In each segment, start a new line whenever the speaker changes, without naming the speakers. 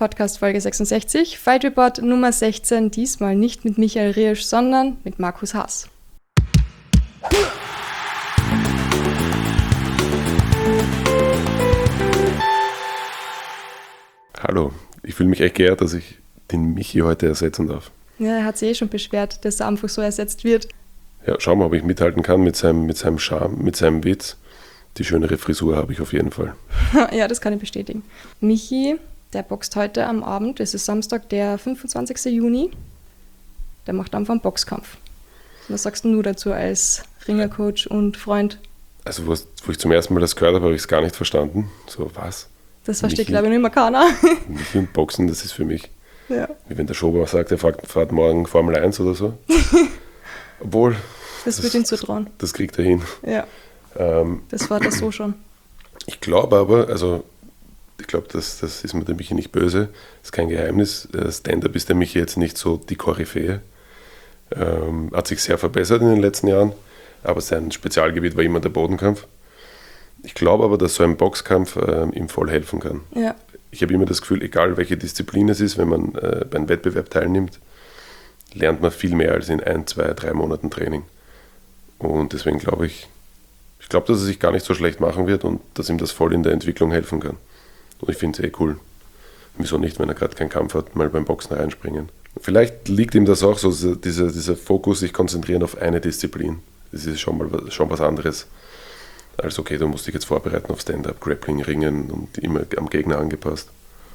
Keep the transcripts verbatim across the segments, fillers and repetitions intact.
Podcast Folge sechsundsechzig, Fight Report Nummer sechzehn, diesmal nicht mit Michael Riesch, sondern mit Markus Haas.
Hallo, ich fühle mich echt geehrt, dass ich den Michi heute ersetzen darf.
Ja, er hat sich eh schon beschwert, dass er einfach so ersetzt wird.
Ja, schauen wir, ob ich mithalten kann mit seinem, mit seinem Charme, mit seinem Witz. Die schönere Frisur habe ich auf jeden Fall.
Ja, das kann ich bestätigen. Michi, der boxt heute am Abend, es ist Samstag, der fünfundzwanzigsten Juni. Der macht einfach einen Boxkampf. Was sagst du dazu als Ringercoach und Freund?
Also, wo, wo ich zum ersten Mal das gehört habe, habe ich es gar nicht verstanden. So, was?
Das versteht, glaube ich, nicht mehr keiner.
Michi und Boxen, das ist für mich.
Ja.
Wie wenn der Schober sagt, er fährt, fährt morgen Formel eins oder so. Obwohl.
Das, das wird ihn zutrauen.
Das kriegt er hin.
Ja.
Ähm,
das war das so schon.
Ich glaube aber, also ich glaube, das, das ist mir der Michi nicht böse, das ist kein Geheimnis. Stand-up ist der Michi jetzt nicht so die Koryphäe. Ähm, hat sich sehr verbessert in den letzten Jahren, aber sein Spezialgebiet war immer der Bodenkampf. Ich glaube aber, dass so ein Boxkampf äh, ihm voll helfen kann.
Ja.
Ich habe immer das Gefühl, egal welche Disziplin es ist, wenn man äh, bei einem Wettbewerb teilnimmt, lernt man viel mehr als in ein, zwei, drei Monaten Training. Und deswegen glaube ich, ich glaube, dass er sich gar nicht so schlecht machen wird und dass ihm das voll in der Entwicklung helfen kann. Und ich finde es eh cool. Wieso nicht, wenn er gerade keinen Kampf hat, mal beim Boxen reinspringen. Vielleicht liegt ihm das auch so, dieser, dieser Fokus, sich konzentrieren auf eine Disziplin. Das ist schon mal schon was anderes. Als okay, du musst dich jetzt vorbereiten auf Stand-up, Grappling, Ringen und immer am Gegner angepasst.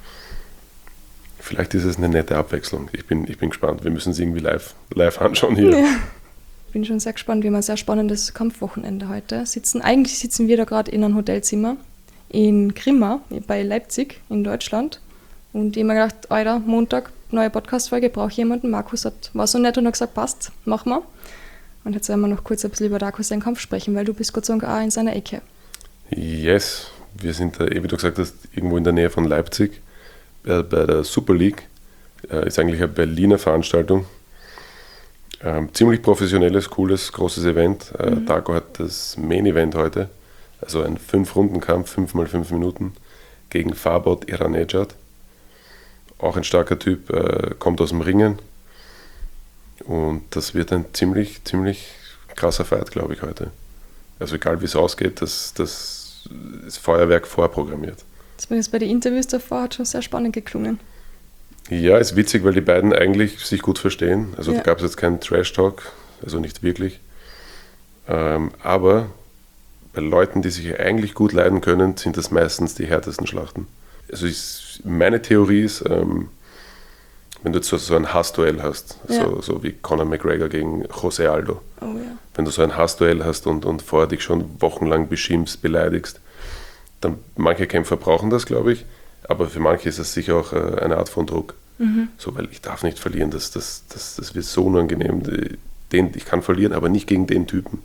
Vielleicht ist es eine nette Abwechslung. Ich bin, ich bin gespannt. Wir müssen es irgendwie live, live anschauen hier.
Ja. Ich bin schon sehr gespannt. Wir haben ein sehr spannendes Kampfwochenende heute. Sitzen, eigentlich sitzen wir da gerade in einem Hotelzimmer in Grimma bei Leipzig in Deutschland. Und ich habe mir gedacht, Alter, Montag, neue Podcast-Folge, brauche ich jemanden. Markus hat, war so nett und hat gesagt, passt, machen wir. Und jetzt werden wir noch kurz ein bisschen über Darko seinen Kampf sprechen, weil du bist Gott sei Dank auch in seiner Ecke.
Yes, wir sind da, wie du gesagt hast, irgendwo in der Nähe von Leipzig. Bei der Super League. Ist eigentlich eine Berliner Veranstaltung. Ähm, ziemlich professionelles, cooles, großes Event. Äh, mhm. Darko hat das Main-Event heute. Also ein fünf-Runden-Kampf, fünf mal fünf Minuten gegen Farbod Iranejad. Auch ein starker Typ, äh, kommt aus dem Ringen. Und das wird ein ziemlich, ziemlich krasser Fight, glaube ich, heute. Also egal wie es ausgeht, das, das ist Feuerwerk vorprogrammiert.
Zumindest bei den Interviews davor hat schon sehr spannend geklungen.
Ja, ist witzig, weil die beiden eigentlich sich gut verstehen. Also
ja.
Da gab es jetzt keinen Trash-Talk, also nicht wirklich. Ähm, aber bei Leuten, die sich eigentlich gut leiden können, sind das meistens die härtesten Schlachten. Also ich, meine Theorie ist, ähm, wenn du jetzt so, so ein Hassduell hast, ja. so, so wie Conor McGregor gegen Jose Aldo.
Oh, ja.
Wenn du so ein Hassduell hast und, und vorher dich schon wochenlang beschimpfst, beleidigst, dann manche Kämpfer brauchen das, glaube ich, aber für manche ist das sicher auch äh, eine Art von Druck. Mhm. So, weil ich darf nicht verlieren, das, das, das, das wird so unangenehm. Den, ich kann verlieren, aber nicht gegen den Typen.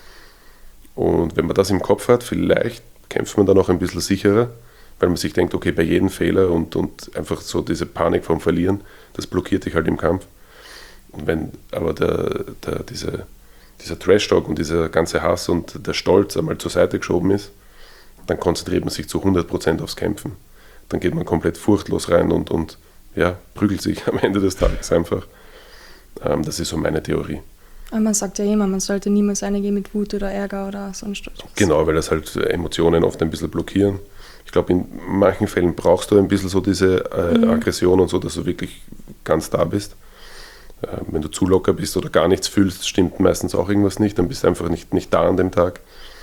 Und wenn man das im Kopf hat, vielleicht kämpft man dann auch ein bisschen sicherer, weil man sich denkt, okay, bei jedem Fehler und, und einfach so diese Panik vom Verlieren, das blockiert dich halt im Kampf. Und wenn aber der, der, diese, dieser Trash-Talk und dieser ganze Hass und der Stolz einmal zur Seite geschoben ist, dann konzentriert man sich zu hundert Prozent aufs Kämpfen. Dann geht man komplett furchtlos rein und, und ja, prügelt sich am Ende des Tages einfach. Ähm, das ist so meine Theorie.
Aber man sagt ja immer, man sollte niemals reingehen mit Wut oder Ärger oder sonst was.
Genau, weil das halt Emotionen oft ein bisschen blockieren. Ich glaube, in manchen Fällen brauchst du ein bisschen so diese äh, mhm. Aggression und so, dass du wirklich ganz da bist. Äh, wenn du zu locker bist oder gar nichts fühlst, stimmt meistens auch irgendwas nicht, dann bist du einfach nicht, nicht da an dem Tag.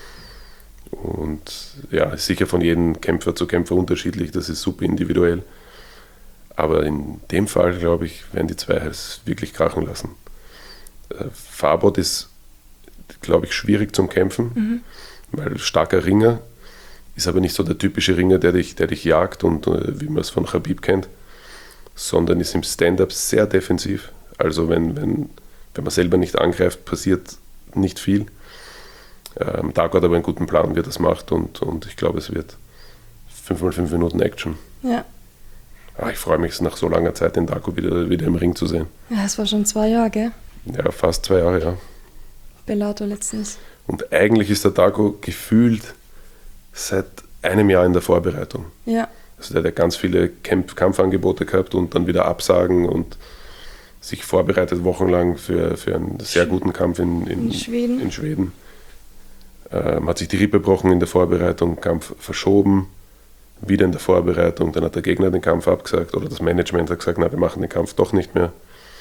Und ja, ist sicher von jedem Kämpfer zu Kämpfer unterschiedlich, das ist super individuell. Aber in dem Fall, glaube ich, werden die zwei es wirklich krachen lassen. Äh, Farbod ist, glaube ich, schwierig zum Kämpfen, mhm. weil starker Ringer, ist aber nicht so der typische Ringer, der dich, der dich jagt und äh, wie man es von Khabib kennt, sondern ist im Stand-up sehr defensiv. Also wenn, wenn, wenn man selber nicht angreift, passiert nicht viel. Ähm, Darko hat aber einen guten Plan, wie er das macht und, und ich glaube, es wird fünf mal fünf Minuten Action.
Ja.
Ah, ich freue mich, nach so langer Zeit den Darko wieder, wieder im Ring zu sehen.
Ja, es war schon zwei Jahre, gell?
Ja, fast zwei Jahre, ja.
Bellator letztens.
Und eigentlich ist der Darko gefühlt seit einem Jahr in der Vorbereitung.
Ja.
Also der hat ja ganz viele Kampf- Kampfangebote gehabt und dann wieder Absagen und sich vorbereitet wochenlang für, für einen sehr guten Kampf in, in,
In Schweden.
In Schweden. Ähm, hat sich die Rippe gebrochen in der Vorbereitung, Kampf verschoben, wieder in der Vorbereitung, dann hat der Gegner den Kampf abgesagt oder das Management hat gesagt, na, wir machen den Kampf doch nicht mehr.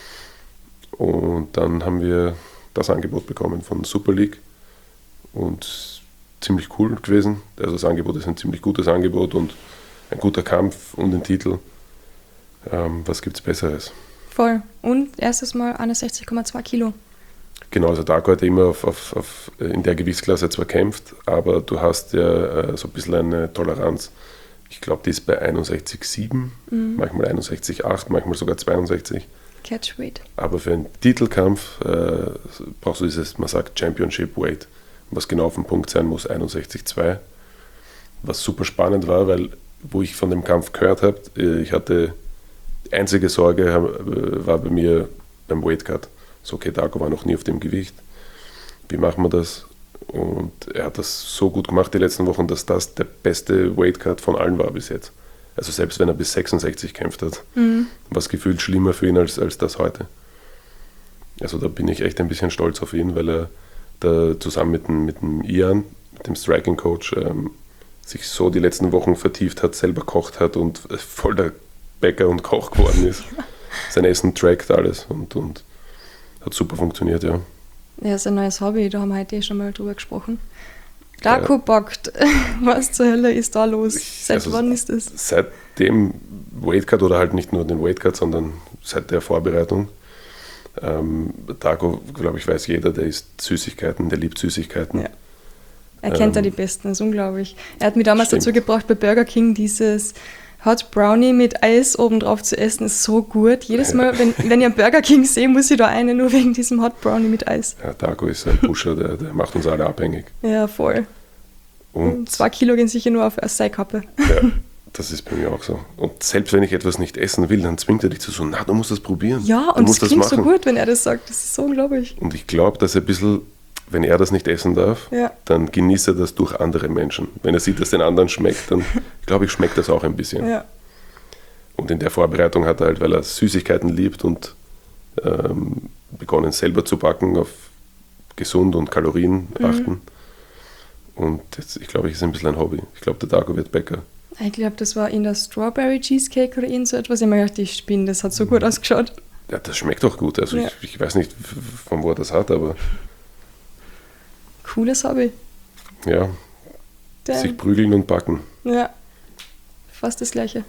Und dann haben wir das Angebot bekommen von Super League und ziemlich cool gewesen. Also das Angebot ist ein ziemlich gutes Angebot und ein guter Kampf um den Titel. Ähm, was gibt es Besseres?
Voll. Und erstes Mal einundsechzig Komma zwei Kilo.
Genau, also Darko hat immer auf, auf, auf, in der Gewichtsklasse zwar kämpft, aber du hast ja äh, so ein bisschen eine Toleranz. Ich glaube, die ist bei einundsechzig Komma sieben, mhm. manchmal einundsechzig Komma acht, manchmal sogar zweiundsechzig.
Catchweight.
Aber für einen Titelkampf äh, brauchst du dieses, man sagt Championship Weight, was genau auf dem Punkt sein muss, einundsechzig Komma zwei. Was super spannend war, weil wo ich von dem Kampf gehört habe, ich hatte, die einzige Sorge äh, war bei mir beim Weightcut. So, okay, Darko war noch nie auf dem Gewicht. Wie machen wir das? Und er hat das so gut gemacht die letzten Wochen, dass das der beste Weightcut von allen war bis jetzt. Also selbst wenn er bis sechsundsechzig kämpft hat, mhm. war es gefühlt schlimmer für ihn als, als das heute. Also da bin ich echt ein bisschen stolz auf ihn, weil er da zusammen mit dem, mit dem Ian, mit dem Striking Coach, ähm, sich so die letzten Wochen vertieft hat, selber kocht hat und voll der Bäcker und Koch geworden ist. Sein Essen trackt alles und, und hat super funktioniert, ja.
Ja, ist ein neues Hobby, da haben wir heute eh schon mal drüber gesprochen. Darko ja. bockt. Was zur Hölle ist da los? Seit also wann ist das?
Seit dem Weightcut oder halt nicht nur den Weightcut, sondern seit der Vorbereitung. Ähm, Darko, glaube ich, weiß jeder, der isst Süßigkeiten, der liebt Süßigkeiten. Ja.
Er kennt ja ähm, die Besten, das ist unglaublich. Er hat mich damals stimmt. dazu gebracht, bei Burger King dieses Hot Brownie mit Eis obendrauf zu essen, ist so gut. Jedes Mal, wenn, wenn ich einen Burger King sehe, muss ich da eine, nur wegen diesem Hot Brownie mit Eis.
Ja, Darko ist ein Pusher, der, der macht uns alle abhängig.
Ja, voll. Und zwei Kilo gehen sicher nur auf eine Seikappe.
Ja, das ist bei mir auch so. Und selbst wenn ich etwas nicht essen will, dann zwingt er dich zu so, na, du musst das probieren.
Ja, und es klingt so gut, wenn er das sagt. Das ist so unglaublich.
Und ich glaube, dass er ein bisschen, wenn er das nicht essen darf, ja. dann genießt er das durch andere Menschen. Wenn er sieht, dass den anderen schmeckt, dann glaube ich, schmeckt das auch ein bisschen. Ja. Und in der Vorbereitung hat er halt, weil er Süßigkeiten liebt und ähm, begonnen selber zu backen, auf gesund und Kalorien mhm. achten. Und jetzt, ich glaube, ich ist ein bisschen ein Hobby. Ich glaube, der Darko wird Bäcker.
Ich glaube, das war in der Strawberry Cheesecake oder irgend so etwas. Ich habe mir gedacht, ich spinne, das hat so gut ausgeschaut.
Ja, das schmeckt doch gut. Also ja. ich, ich weiß nicht, von wo er das hat, aber...
Cooles Hobby.
Ja, Damn. Sich prügeln und backen.
Ja, fast das Gleiche.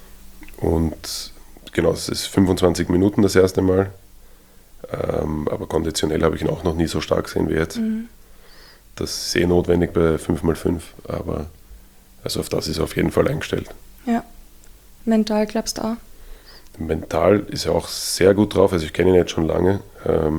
Und genau, es ist fünfundzwanzig Minuten das erste Mal. Ähm, aber konditionell habe ich ihn auch noch nie so stark gesehen wie jetzt. Mhm. Das ist eh notwendig bei fünf mal fünf, aber also auf das ist er auf jeden Fall eingestellt.
Ja. Mental glaubst du auch?
Mental ist er auch sehr gut drauf, also ich kenne ihn jetzt schon lange. Ähm,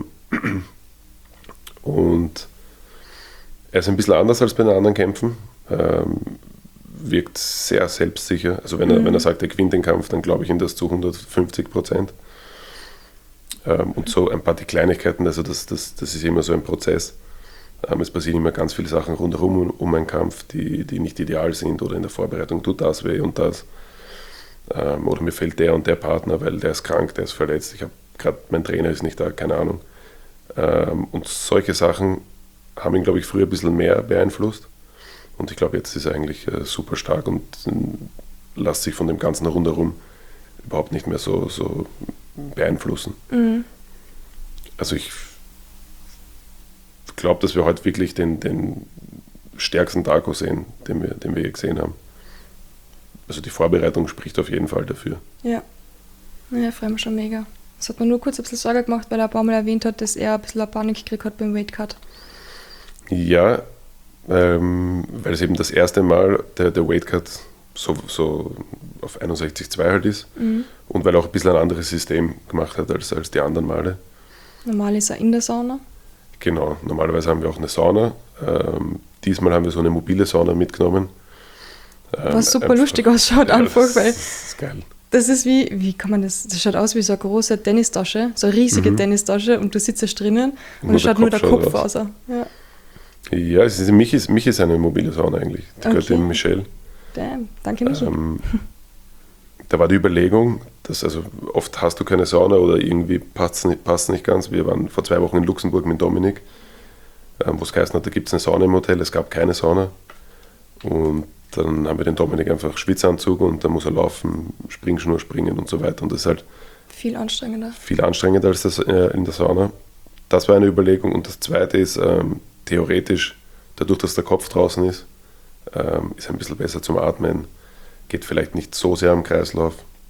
und er ist ein bisschen anders als bei den anderen Kämpfen. Ähm, wirkt sehr selbstsicher. Also wenn er, mhm. wenn er sagt, er gewinnt den Kampf, dann glaube ich ihm das zu hundertfünfzig Prozent. Ähm, und so ein paar die Kleinigkeiten, also das, das, das ist immer so ein Prozess. Ähm, es passieren immer ganz viele Sachen rundherum um, um einen Kampf, die, die nicht ideal sind oder in der Vorbereitung tut das weh und das. Ähm, oder mir fehlt der und der Partner, weil der ist krank, der ist verletzt. Ich habe gerade, mein Trainer ist nicht da, keine Ahnung. Ähm, und solche Sachen haben ihn, glaube ich, früher ein bisschen mehr beeinflusst. Und ich glaube, jetzt ist er eigentlich äh, super stark und äh, lässt sich von dem Ganzen rundherum überhaupt nicht mehr so, so beeinflussen. Mhm. Also ich glaube, dass wir heute wirklich den, den stärksten Darko sehen, den wir, den wir je gesehen haben. Also die Vorbereitung spricht auf jeden Fall dafür.
Ja, ja, freue mich schon mega. Das hat mir nur kurz ein bisschen Sorge gemacht, weil er ein paar Mal erwähnt hat, dass er ein bisschen eine Panik gekriegt hat beim Weightcut.
Ja, ähm, weil es eben das erste Mal der, der Weightcut so, so auf einundsechzig Komma zwei halt ist mhm. und weil er auch ein bisschen ein anderes System gemacht hat als, als die anderen Male.
Normal ist er in der Sauna.
Genau, normalerweise haben wir auch eine Sauna. Ähm, diesmal haben wir so eine mobile Sauna mitgenommen.
Ähm, Was super einfach, lustig ausschaut, ja, einfach,
das
weil
ist geil.
Das ist wie, wie kann man das, das schaut aus wie so eine große Tennistasche, so eine riesige mhm. Tennistasche und du sitzt da drinnen und es schaut nur der Kopf aus. aus. Ja.
Ja, es ist, mich, ist, mich ist eine mobile Sauna eigentlich. Die gehört
okay.
dem Michel.
Damn, danke Michi. Ähm,
da war die Überlegung, dass also oft hast du keine Sauna oder irgendwie passt es nicht, passt nicht ganz. Wir waren vor zwei Wochen in Luxemburg mit Dominik, ähm, wo es geheißen hat, da gibt es eine Sauna im Hotel, es gab keine Sauna. Und dann haben wir den Dominik einfach Schwitzanzug und dann muss er laufen, Springschnur springen und so weiter. Und das ist halt
viel anstrengender.
Viel anstrengender als das äh, in der Sauna. Das war eine Überlegung. Und das Zweite ist, ähm, theoretisch, dadurch, dass der Kopf draußen ist, ähm, ist ein bisschen besser zum Atmen, geht vielleicht nicht so sehr am Kreislauf.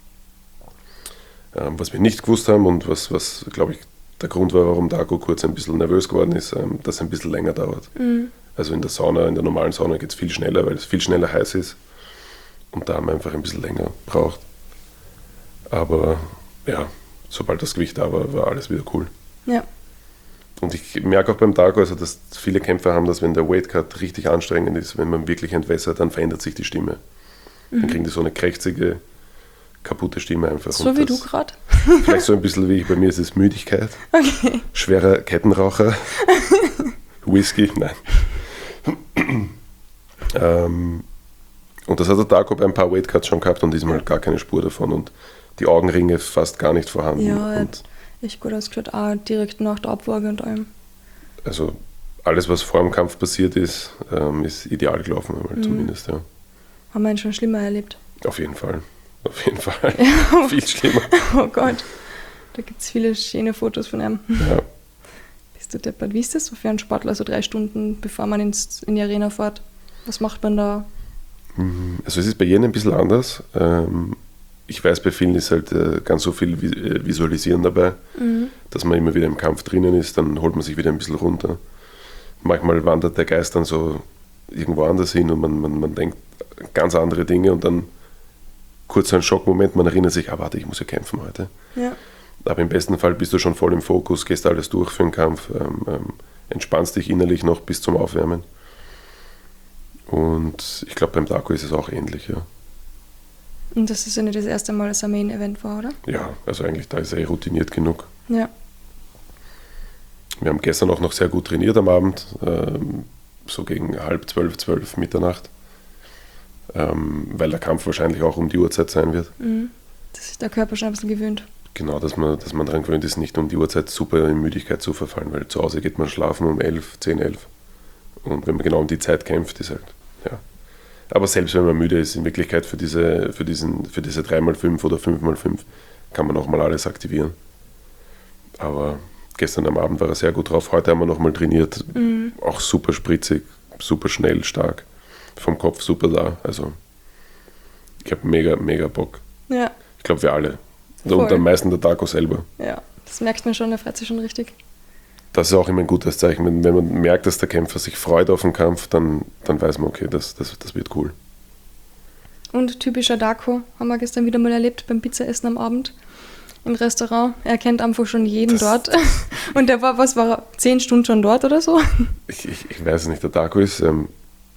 Ähm, was wir nicht gewusst haben und was, was glaube ich, der Grund war, warum Darko kurz ein bisschen nervös geworden ist, ähm, dass es ein bisschen länger dauert. Mhm. Also in der Sauna, in der normalen Sauna geht es viel schneller, weil es viel schneller heiß ist. Und da haben wir einfach ein bisschen länger gebraucht. Aber ja, sobald das Gewicht da war, war alles wieder cool.
Ja.
Und ich merke auch beim Darko, also dass viele Kämpfer haben, dass wenn der Weightcut richtig anstrengend ist, wenn man wirklich entwässert, dann verändert sich die Stimme. Mhm. Dann kriegen die so eine krächzige, kaputte Stimme einfach.
So
und
wie
das,
du gerade?
Vielleicht so ein bisschen wie ich, bei mir ist es Müdigkeit.
Okay.
Schwerer Kettenraucher. Whisky, nein. ähm, und das hat der Darko bei ein paar Weightcuts schon gehabt und diesmal gar keine Spur davon und die Augenringe fast gar nicht vorhanden.
Ja,
und
echt gut ausgeschaut, auch direkt nach der Abwaage und allem.
Also alles, was vor dem Kampf passiert ist, ähm, ist ideal gelaufen, mhm. zumindest, ja.
Haben wir ihn schon schlimmer erlebt?
Auf jeden Fall, auf jeden Fall.
Ja.
Viel schlimmer.
Oh Gott, da gibt es viele schöne Fotos von ihm.
Ja.
Bist du deppert? Wie ist das so für einen Sportler, so drei Stunden, bevor man ins, in die Arena fährt? Was macht man da?
Also es ist bei jedem ein bisschen anders. Ähm, ich weiß, bei vielen ist halt äh, ganz so viel Visualisieren dabei, mhm. dass man immer wieder im Kampf drinnen ist, dann holt man sich wieder ein bisschen runter. Manchmal wandert der Geist dann so irgendwo anders hin und man, man, man denkt ganz andere Dinge und dann kurz so ein Schockmoment, man erinnert sich, ah warte, ich muss ja kämpfen heute.
Ja.
Aber im besten Fall bist du schon voll im Fokus, gehst alles durch für den Kampf, ähm, ähm, entspannst dich innerlich noch bis zum Aufwärmen. Und ich glaube, beim Darko ist es auch ähnlich, ja.
Und das ist ja nicht das erste Mal, dass er Main-Event war, oder?
Ja, also eigentlich, da ist er eh routiniert genug.
Ja.
Wir haben gestern auch noch sehr gut trainiert am Abend, ähm, so gegen halb zwölf, zwölf, Mitternacht, ähm, weil der Kampf wahrscheinlich auch um die Uhrzeit sein wird.
Mhm. Dass sich der Körper schon ein bisschen gewöhnt.
Genau, dass man, dass man daran gewöhnt ist, nicht um die Uhrzeit super in Müdigkeit zu verfallen, weil zu Hause geht man schlafen um elf, zehn, elf. Und wenn man genau um die Zeit kämpft, ist halt, ja. Aber selbst wenn man müde ist, in Wirklichkeit für diese, für diesen, für diese drei mal fünf oder fünf mal fünf kann man auch mal alles aktivieren. Aber gestern am Abend war er sehr gut drauf. Heute haben wir nochmal trainiert. Mhm. Auch super spritzig, super schnell, stark. Vom Kopf super da. Also ich habe mega, mega Bock.
Ja.
Ich glaube, wir alle.
Voll.
Und am meisten der Darko selber.
Ja, das merkt man schon, der freut sich schon richtig.
Das ist auch immer ein gutes Zeichen. Wenn, wenn man merkt, dass der Kämpfer sich freut auf den Kampf, dann, dann weiß man, okay, das, das, das wird cool.
Und typischer Darko haben wir gestern wieder mal erlebt beim Pizzaessen am Abend im Restaurant. Er kennt einfach schon jeden das, dort. Und der war, was war er, zehn Stunden schon dort oder so?
Ich, ich, ich weiß es nicht, der Darko ist, ähm,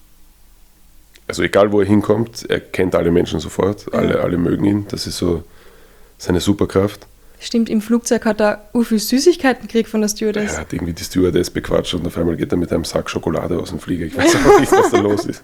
also egal wo er hinkommt, er kennt alle Menschen sofort, ja. alle, alle mögen ihn. Das ist so seine Superkraft.
Stimmt, im Flugzeug hat er so viel Süßigkeiten gekriegt von der Stewardess.
Er hat irgendwie die Stewardess bequatscht und auf einmal geht er mit einem Sack Schokolade aus dem Flieger. Ich weiß auch nicht, was da los ist.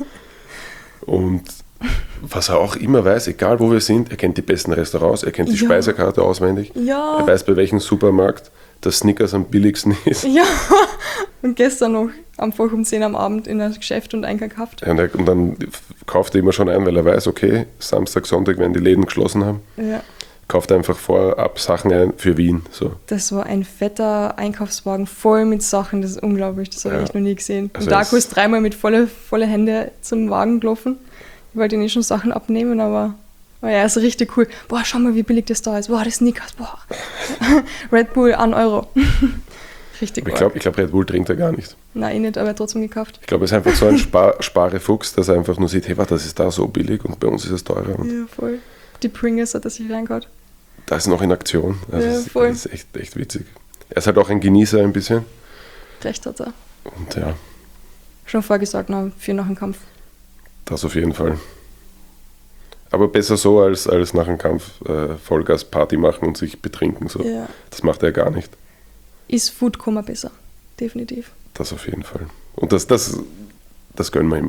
Und was er auch immer weiß, egal wo wir sind, er kennt die besten Restaurants, er kennt die ja. Speisekarte auswendig.
Ja.
Er weiß, bei welchem Supermarkt das Snickers am billigsten ist.
Ja, und gestern noch einfach um zehn am Abend in ein Geschäft und eingekauft.
Ja, und dann kauft er immer schon ein, weil er weiß, okay, Samstag, Sonntag werden die Läden geschlossen haben.
Ja.
Kauft einfach vorab Sachen ein für Wien. So.
Das war ein fetter Einkaufswagen voll mit Sachen, das ist unglaublich, das habe ja. ich noch nie gesehen. Also und Darko ist dreimal mit volle, volle Hände zum Wagen gelaufen. Ich wollte ihn eh schon Sachen abnehmen, aber oh ja, ist richtig cool. Boah, schau mal, wie billig das da ist. Boah, das Snickers, boah. Red Bull, ein Euro. Richtig cool.
Ich glaube, ich glaub, Red Bull trinkt er gar nicht.
Nein, eh nicht, aber er hat trotzdem gekauft.
Ich glaube, er ist einfach so ein Spar- Sparefuchs, dass er einfach nur sieht, hey, warte, das ist da so billig und bei uns ist es teurer. Und
ja, voll. Die Pringles hat er sich reingehauen.
Da ist noch in Aktion. Also
ja,
das ist,
voll.
Das ist echt, echt witzig. Er ist halt auch ein Genießer ein bisschen.
Recht hat er.
Und ja.
Schon vorgesagt, noch für nach dem Kampf.
Das auf jeden Fall. Aber besser so, als, als nach dem Kampf äh, Vollgas-Party machen und sich betrinken. So.
Ja.
Das macht er gar nicht.
Ist Foodkoma besser. Definitiv.
Das auf jeden Fall. Und das, das, das gönnen wir ihm auch.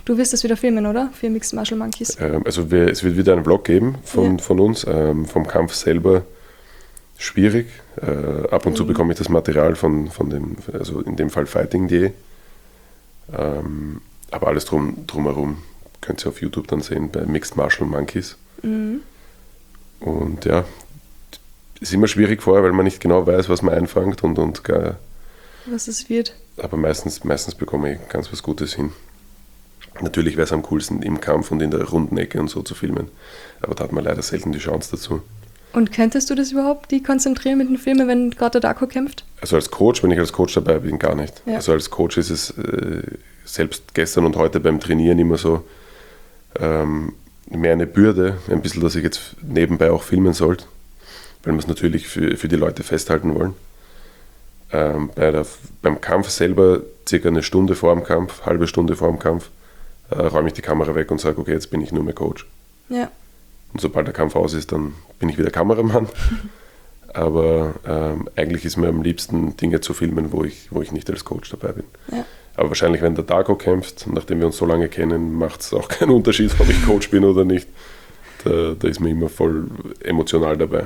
Du wirst das wieder filmen, oder? Für Mixed Martial Monkeys.
Ähm, also wir, es wird wieder einen Vlog geben von,
ja.
von uns, ähm, vom Kampf selber schwierig. Äh, ab und mhm. zu bekomme ich das Material von, von dem, also in dem Fall fighting punkt de. Ähm, aber alles drum, drumherum könnt ihr auf YouTube dann sehen bei Mixed Martial Monkeys. Mhm. Und ja, ist immer schwierig vorher, weil man nicht genau weiß, was man einfängt und, und gar,
was es wird.
Aber meistens, meistens bekomme ich ganz was Gutes hin. Natürlich wäre es am coolsten, im Kampf und in der runden Ecke und so zu filmen. Aber da hat man leider selten die Chance dazu.
Und könntest du das überhaupt, die konzentrieren mit den Filmen, wenn gerade der Darko kämpft?
Also als Coach, wenn ich als Coach dabei bin, gar nicht. Ja. Also als Coach ist es äh, selbst gestern und heute beim Trainieren immer so ähm, mehr eine Bürde, ein bisschen, dass ich jetzt nebenbei auch filmen sollte, weil wir es natürlich für, für die Leute festhalten wollen. Ähm, bei der, beim Kampf selber, circa eine Stunde vor dem Kampf, halbe Stunde vor dem Kampf, äh, räume ich die Kamera weg und sage, okay, jetzt bin ich nur mehr Coach.
Ja.
Und sobald der Kampf aus ist, dann bin ich wieder Kameramann. Aber ähm, eigentlich ist mir am liebsten, Dinge zu filmen, wo ich, wo ich nicht als Coach dabei bin.
Ja.
Aber wahrscheinlich, wenn der Darko kämpft, nachdem wir uns so lange kennen, macht es auch keinen Unterschied, ob ich Coach bin oder nicht. Da, da ist mir immer voll emotional dabei.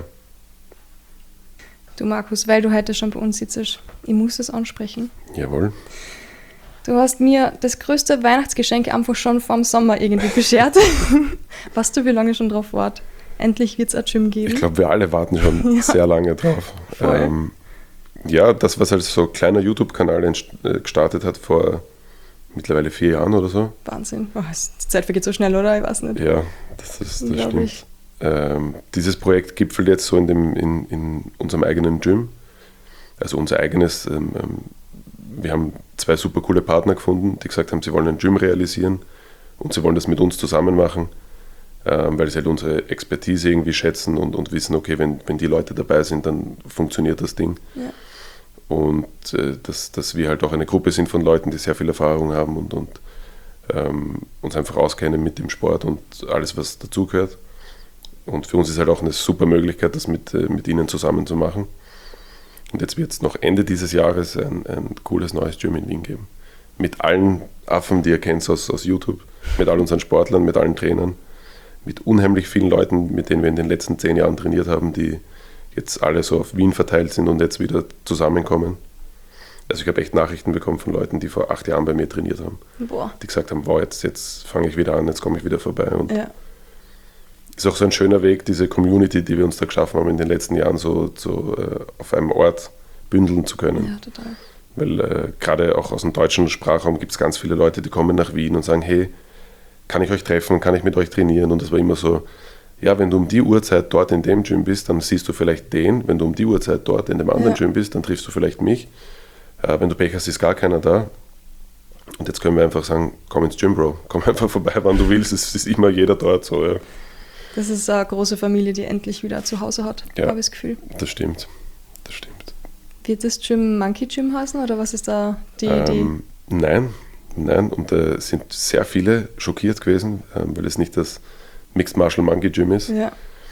Du Markus, weil du heute schon bei uns sitzt, ich muss es ansprechen.
Jawohl.
Du hast mir das größte Weihnachtsgeschenk einfach schon vorm Sommer irgendwie beschert. Weißt du, wie lange schon drauf wart? Endlich wird es ein Gym geben.
Ich glaube, wir alle warten schon ja. sehr lange drauf. Ähm, ja, das, was als so kleiner YouTube-Kanal entst- gestartet hat vor mittlerweile vier Jahren oder so.
Wahnsinn. Oh, die Zeit vergeht so schnell, oder? Ich weiß nicht.
Ja, das, ist, das stimmt. Ähm, dieses Projekt gipfelt jetzt so in, dem, in, in unserem eigenen Gym. Also unser eigenes. Ähm, wir haben zwei super coole Partner gefunden, die gesagt haben, sie wollen ein Gym realisieren und sie wollen das mit uns zusammen machen, ähm, weil sie halt unsere Expertise irgendwie schätzen und, und wissen, okay, wenn, wenn die Leute dabei sind, dann funktioniert das Ding.
Ja.
Und äh, dass, dass wir halt auch eine Gruppe sind von Leuten, die sehr viel Erfahrung haben und, und ähm, uns einfach auskennen mit dem Sport und alles, was dazugehört. Und für uns ist halt auch eine super Möglichkeit, das mit, äh, mit ihnen zusammen zu machen. Und jetzt wird es noch Ende dieses Jahres ein, ein cooles neues Gym in Wien geben. Mit allen Affen, die ihr kennt aus, aus YouTube, mit all unseren Sportlern, mit allen Trainern, mit unheimlich vielen Leuten, mit denen wir in den letzten zehn Jahren trainiert haben, die jetzt alle so auf Wien verteilt sind und jetzt wieder zusammenkommen. Also ich habe echt Nachrichten bekommen von Leuten, die vor acht Jahren bei mir trainiert haben.
Boah. Die
gesagt haben, wow, jetzt, jetzt fange ich wieder an, jetzt komme ich wieder vorbei. Und
ja.
ist auch so ein schöner Weg, diese Community, die wir uns da geschaffen haben in den letzten Jahren, so, so äh, auf einem Ort bündeln zu können.
Ja, total.
Weil äh, gerade auch aus dem deutschen Sprachraum gibt es ganz viele Leute, die kommen nach Wien und sagen, hey, kann ich euch treffen, kann ich mit euch trainieren? Und das war immer so, ja, wenn du um die Uhrzeit dort in dem Gym bist, dann siehst du vielleicht den. Wenn du um die Uhrzeit dort in dem anderen ja. Gym bist, dann triffst du vielleicht mich. Äh, wenn du Pech hast, ist gar keiner da. Und jetzt können wir einfach sagen, komm ins Gym, Bro. Komm einfach vorbei, wann du willst. Es ist immer jeder dort. So, ja.
Das ist eine große Familie, die endlich wieder zu Hause hat,
ja,
habe ich das Gefühl.
Das stimmt. Das stimmt.
Wird das Gym Monkey Gym heißen oder was ist da die
ähm,
Idee?
Nein, nein. Und da äh, sind sehr viele schockiert gewesen, ähm, weil es nicht das Mixed Martial Monkey Gym ist.
Ja.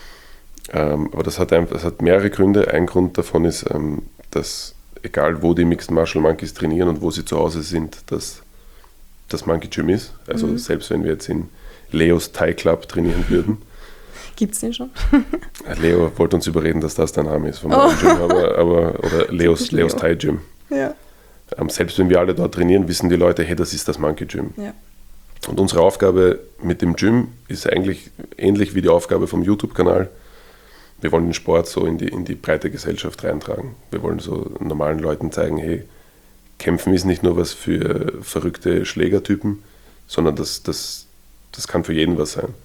Ähm, aber das hat, ein, das hat mehrere Gründe. Ein Grund davon ist, ähm, dass egal wo die Mixed Martial Monkeys trainieren und wo sie zu Hause sind, dass das Monkey Gym ist. Also mhm. selbst wenn wir jetzt in Leos Thai Club trainieren würden.
Gibt es den schon?
Leo wollte uns überreden, dass das der Name ist vom oh. Gym, aber, aber oder Leos, Leos
Leo.
Thai Gym.
Ja.
Ähm, selbst wenn wir alle dort trainieren, wissen die Leute, hey, das ist das Monkey Gym.
Ja.
Und unsere Aufgabe mit dem Gym ist eigentlich ähnlich wie die Aufgabe vom YouTube-Kanal. Wir wollen den Sport so in die, in die breite Gesellschaft reintragen. Wir wollen so normalen Leuten zeigen, hey, Kämpfen ist nicht nur was für verrückte Schlägertypen, sondern das, das, das kann für jeden was sein.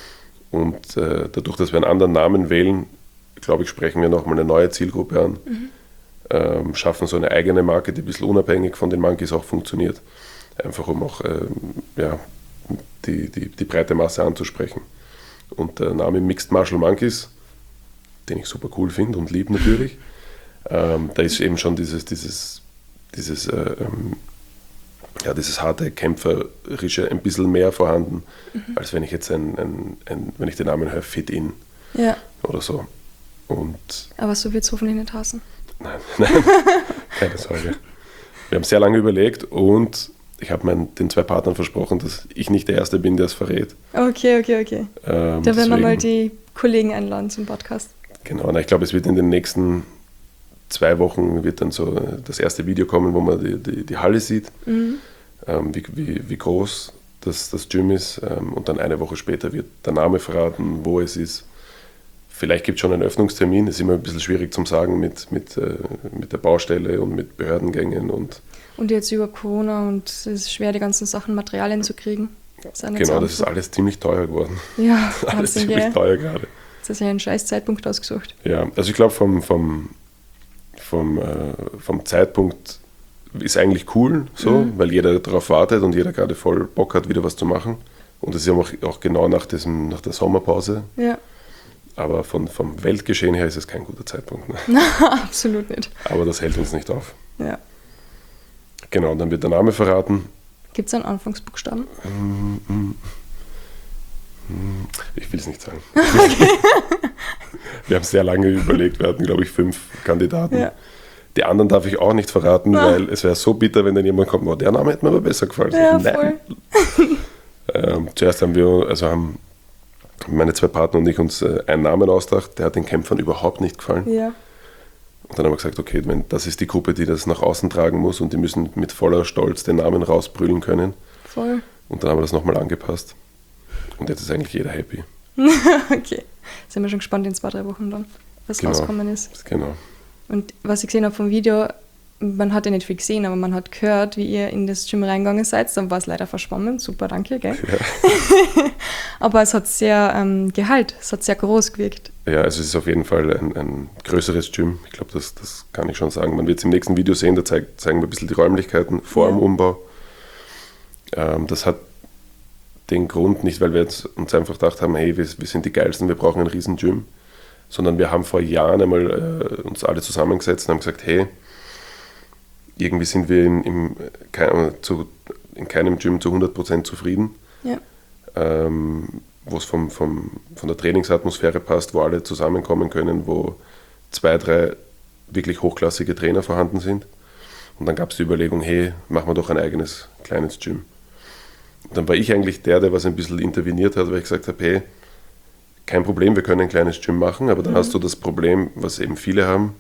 Und äh, dadurch, dass wir einen anderen Namen wählen, glaube ich, sprechen wir nochmal eine neue Zielgruppe an, mhm. ähm, schaffen so eine eigene Marke, die ein bisschen unabhängig von den Monkeys auch funktioniert. Einfach um auch ähm, ja, die, die, die breite Masse anzusprechen. Und der Name Mixed Martial Monkeys, den ich super cool finde und liebe natürlich, ähm, da ist eben schon dieses, dieses, dieses, äh, ähm, ja, dieses harte, kämpferische ein bisschen mehr vorhanden, mhm. als wenn ich jetzt ein, ein, ein, wenn ich den Namen höre, Fit In
ja.
oder so. Und
aber so wird es hoffentlich nicht heißen.
Nein, nein, keine Sorge. Wir haben sehr lange überlegt und ich habe den zwei Partnern versprochen, dass ich nicht der Erste bin, der es verrät.
Okay, okay, okay.
Ähm,
da werden wir
deswegen,
mal die Kollegen einladen zum Podcast.
Genau, na, ich glaube, es wird in den nächsten zwei Wochen wird dann so das erste Video kommen, wo man die, die, die Halle sieht,
Mhm.
ähm, wie, wie, wie groß das, das Gym ist. Ähm, und dann eine Woche später wird der Name verraten, wo es ist. Vielleicht gibt es schon einen Öffnungstermin, das ist immer ein bisschen schwierig zu sagen mit, mit, äh, mit der Baustelle und mit Behördengängen. Und,
und jetzt über Corona und es ist schwer, die ganzen Sachen, Materialien zu kriegen. Das ist
genau, das ist alles ziemlich teuer geworden.
Ja,
alles
Wahnsinn,
ziemlich
gell?
teuer gerade.
Das ist ja ein scheiß Zeitpunkt ausgesucht.
Ja, also ich glaube, vom, vom, vom, äh, vom Zeitpunkt ist eigentlich cool, so,
Mhm.
weil jeder darauf wartet und jeder gerade voll Bock hat, wieder was zu machen. Und das ist ja auch, auch genau nach, diesem, nach der Sommerpause.
Ja,
Aber von, vom Weltgeschehen her ist es kein guter Zeitpunkt. Ne?
absolut nicht.
Aber das hält uns nicht auf.
Ja.
Genau, und dann wird der Name verraten.
Gibt es einen Anfangsbuchstaben?
Ich will es nicht sagen. Wir haben sehr lange überlegt, wir hatten, glaube ich, fünf Kandidaten.
Ja.
Die anderen darf ich auch nicht verraten,
Ah.
weil es wäre so bitter, wenn dann jemand kommt, oh, der Name hätte mir aber besser gefallen.
Ja,
Nein.
voll.
Ähm, zuerst haben wir, also haben meine zwei Partner und ich uns äh, einen Namen ausgedacht, der hat den Kämpfern überhaupt nicht gefallen.
Ja.
Und dann haben wir gesagt, okay, wenn, das ist die Gruppe, die das nach außen tragen muss und die müssen mit voller Stolz den Namen rausbrüllen können.
Voll.
Und dann haben wir das nochmal angepasst. Und jetzt ist eigentlich jeder happy.
Okay. Sind wir schon gespannt in zwei, drei Wochen dann, was
Genau.
rauskommen ist.
Genau.
Und was ich gesehen habe vom Video, man hat ja nicht viel gesehen, aber man hat gehört, wie ihr in das Gym reingegangen seid. Dann war es leider verschwommen. Super, danke, gell?
Ja.
Aber es hat sehr ähm, Gehalt, es hat sehr groß gewirkt.
Ja, also es ist auf jeden Fall ein, ein größeres Gym. Ich glaube, das, das kann ich schon sagen. Man wird es im nächsten Video sehen, da zeig, zeigen wir ein bisschen die Räumlichkeiten vor
Ja.
dem Umbau. Ähm, das hat den Grund nicht, weil wir jetzt uns einfach gedacht haben, hey, wir, wir sind die Geilsten, wir brauchen ein riesen Gym, sondern wir haben vor Jahren einmal äh, uns alle zusammengesetzt und haben gesagt, hey, irgendwie sind wir in, im, kein, zu, in keinem Gym zu hundert Prozent zufrieden,
Ja.
ähm, wo es vom, vom, von der Trainingsatmosphäre passt, wo alle zusammenkommen können, wo zwei, drei wirklich hochklassige Trainer vorhanden sind. Und dann gab es die Überlegung, hey, machen wir doch ein eigenes kleines Gym. Und dann war ich eigentlich der, der was ein bisschen interveniert hat, weil ich gesagt habe, hey, kein Problem, wir können ein kleines Gym machen, aber dann
Mhm.
hast du das Problem, was eben viele haben.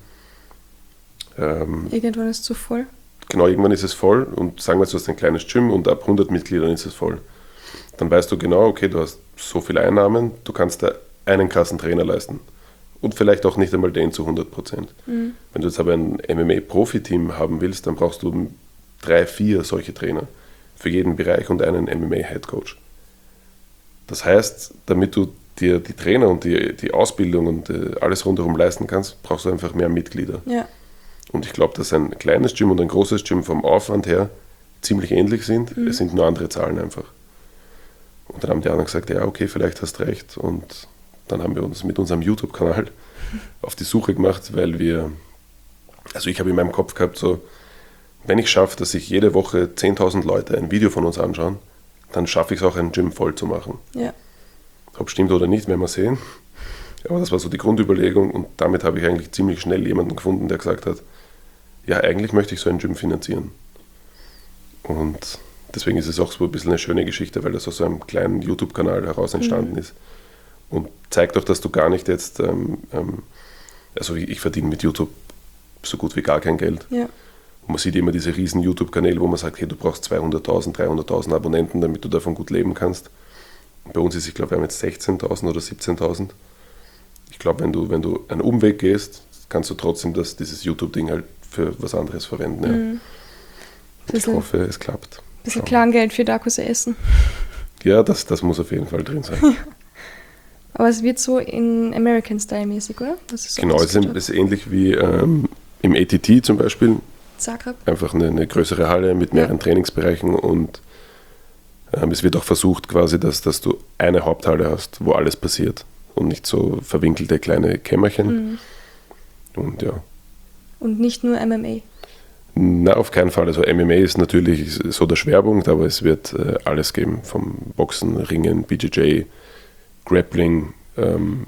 Ähm,
Irgendwann ist es zu voll.
genau, irgendwann ist es voll und sagen wir jetzt, du hast ein kleines Gym und ab hundert Mitgliedern ist es voll. Dann weißt du genau, okay, du hast so viele Einnahmen, du kannst da einen krassen Trainer leisten. Und vielleicht auch nicht einmal den zu hundert Prozent.
Mhm.
Wenn du jetzt aber ein M M A-Profi-Team haben willst, dann brauchst du drei, vier solche Trainer für jeden Bereich und einen M M A-Headcoach. Das heißt, damit du dir die Trainer und die, die Ausbildung und äh, alles rundherum leisten kannst, brauchst du einfach mehr Mitglieder.
Ja.
Und ich glaube, dass ein kleines Gym und ein großes Gym vom Aufwand her ziemlich ähnlich sind.
Mhm.
Es sind nur andere Zahlen einfach. Und dann haben die anderen gesagt, ja, okay, vielleicht hast du recht. Und dann haben wir uns mit unserem YouTube-Kanal auf die Suche gemacht, weil wir, also ich habe in meinem Kopf gehabt, so, wenn ich schaffe, dass sich jede Woche zehntausend Leute ein Video von uns anschauen, dann schaffe ich es auch, ein Gym voll zu machen.
Ja.
Ob stimmt oder nicht, werden wir sehen. Aber das war so die Grundüberlegung und damit habe ich eigentlich ziemlich schnell jemanden gefunden, der gesagt hat, ja, eigentlich möchte ich so ein Gym finanzieren. Und deswegen ist es auch so ein bisschen eine schöne Geschichte, weil das aus so einem kleinen YouTube-Kanal heraus entstanden
Mhm.
ist. Und zeigt doch, dass du gar nicht jetzt, ähm, ähm, also ich, ich verdiene mit YouTube so gut wie gar kein Geld.
Ja.
Und man sieht immer diese riesen YouTube-Kanäle, wo man sagt, hey, du brauchst zweihunderttausend, dreihunderttausend Abonnenten, damit du davon gut leben kannst. Und bei uns ist, ich glaube, wir haben jetzt sechzehntausend oder siebzehntausend. Ich glaube, wenn du, wenn du einen Umweg gehst, kannst du trotzdem das, dieses YouTube-Ding halt für was anderes verwenden. Ja.
Mhm.
Ich
Bisschen-
hoffe, es klappt.
Bisschen
Schauen.
Kleingeld für Dakos essen.
Ja, das, das muss auf jeden Fall drin sein.
Aber es wird so in American Style mäßig, oder? Das ist so
Genau, es ist,
ausgestattet.
es ist ähnlich wie ähm, im A T T zum Beispiel.
Zagreb.
Einfach eine, eine größere Halle mit mehreren
Ja.
Trainingsbereichen und ähm, es wird auch versucht quasi, dass, dass du eine Haupthalle hast, wo alles passiert und nicht so verwinkelte kleine Kämmerchen.
Mhm.
Und ja,
Und nicht nur M M A.
na, auf keinen Fall. Also M M A ist natürlich so der Schwerpunkt, aber es wird äh, alles geben, vom Boxen, Ringen, B J J, Grappling, ähm,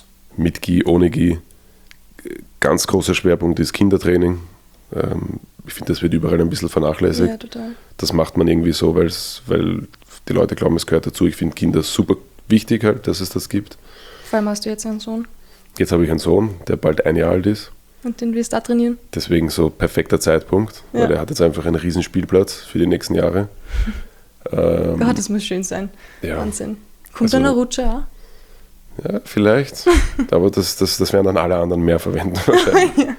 mit Gi, ohne Gi. Ganz großer Schwerpunkt ist Kindertraining. Ähm, ich finde, das wird überall ein bisschen vernachlässigt.
Ja, total.
Das macht man irgendwie so, weil's, weil die Leute glauben, es gehört dazu. Ich finde Kinder super wichtig halt, dass es das gibt.
Vor allem hast du jetzt einen Sohn.
Jetzt habe ich einen Sohn, der bald ein Jahr alt ist.
Und den willst du auch trainieren?
Deswegen so perfekter Zeitpunkt,
Ja.
weil er hat jetzt einfach einen riesen Spielplatz für die nächsten Jahre. ähm,
Gott, das muss schön sein.
ja.
Wahnsinn. Kommt
Also-
dann eine Rutsche auch?
Ja, vielleicht. Aber das, das, das werden dann alle anderen mehr verwenden wahrscheinlich.
Ja.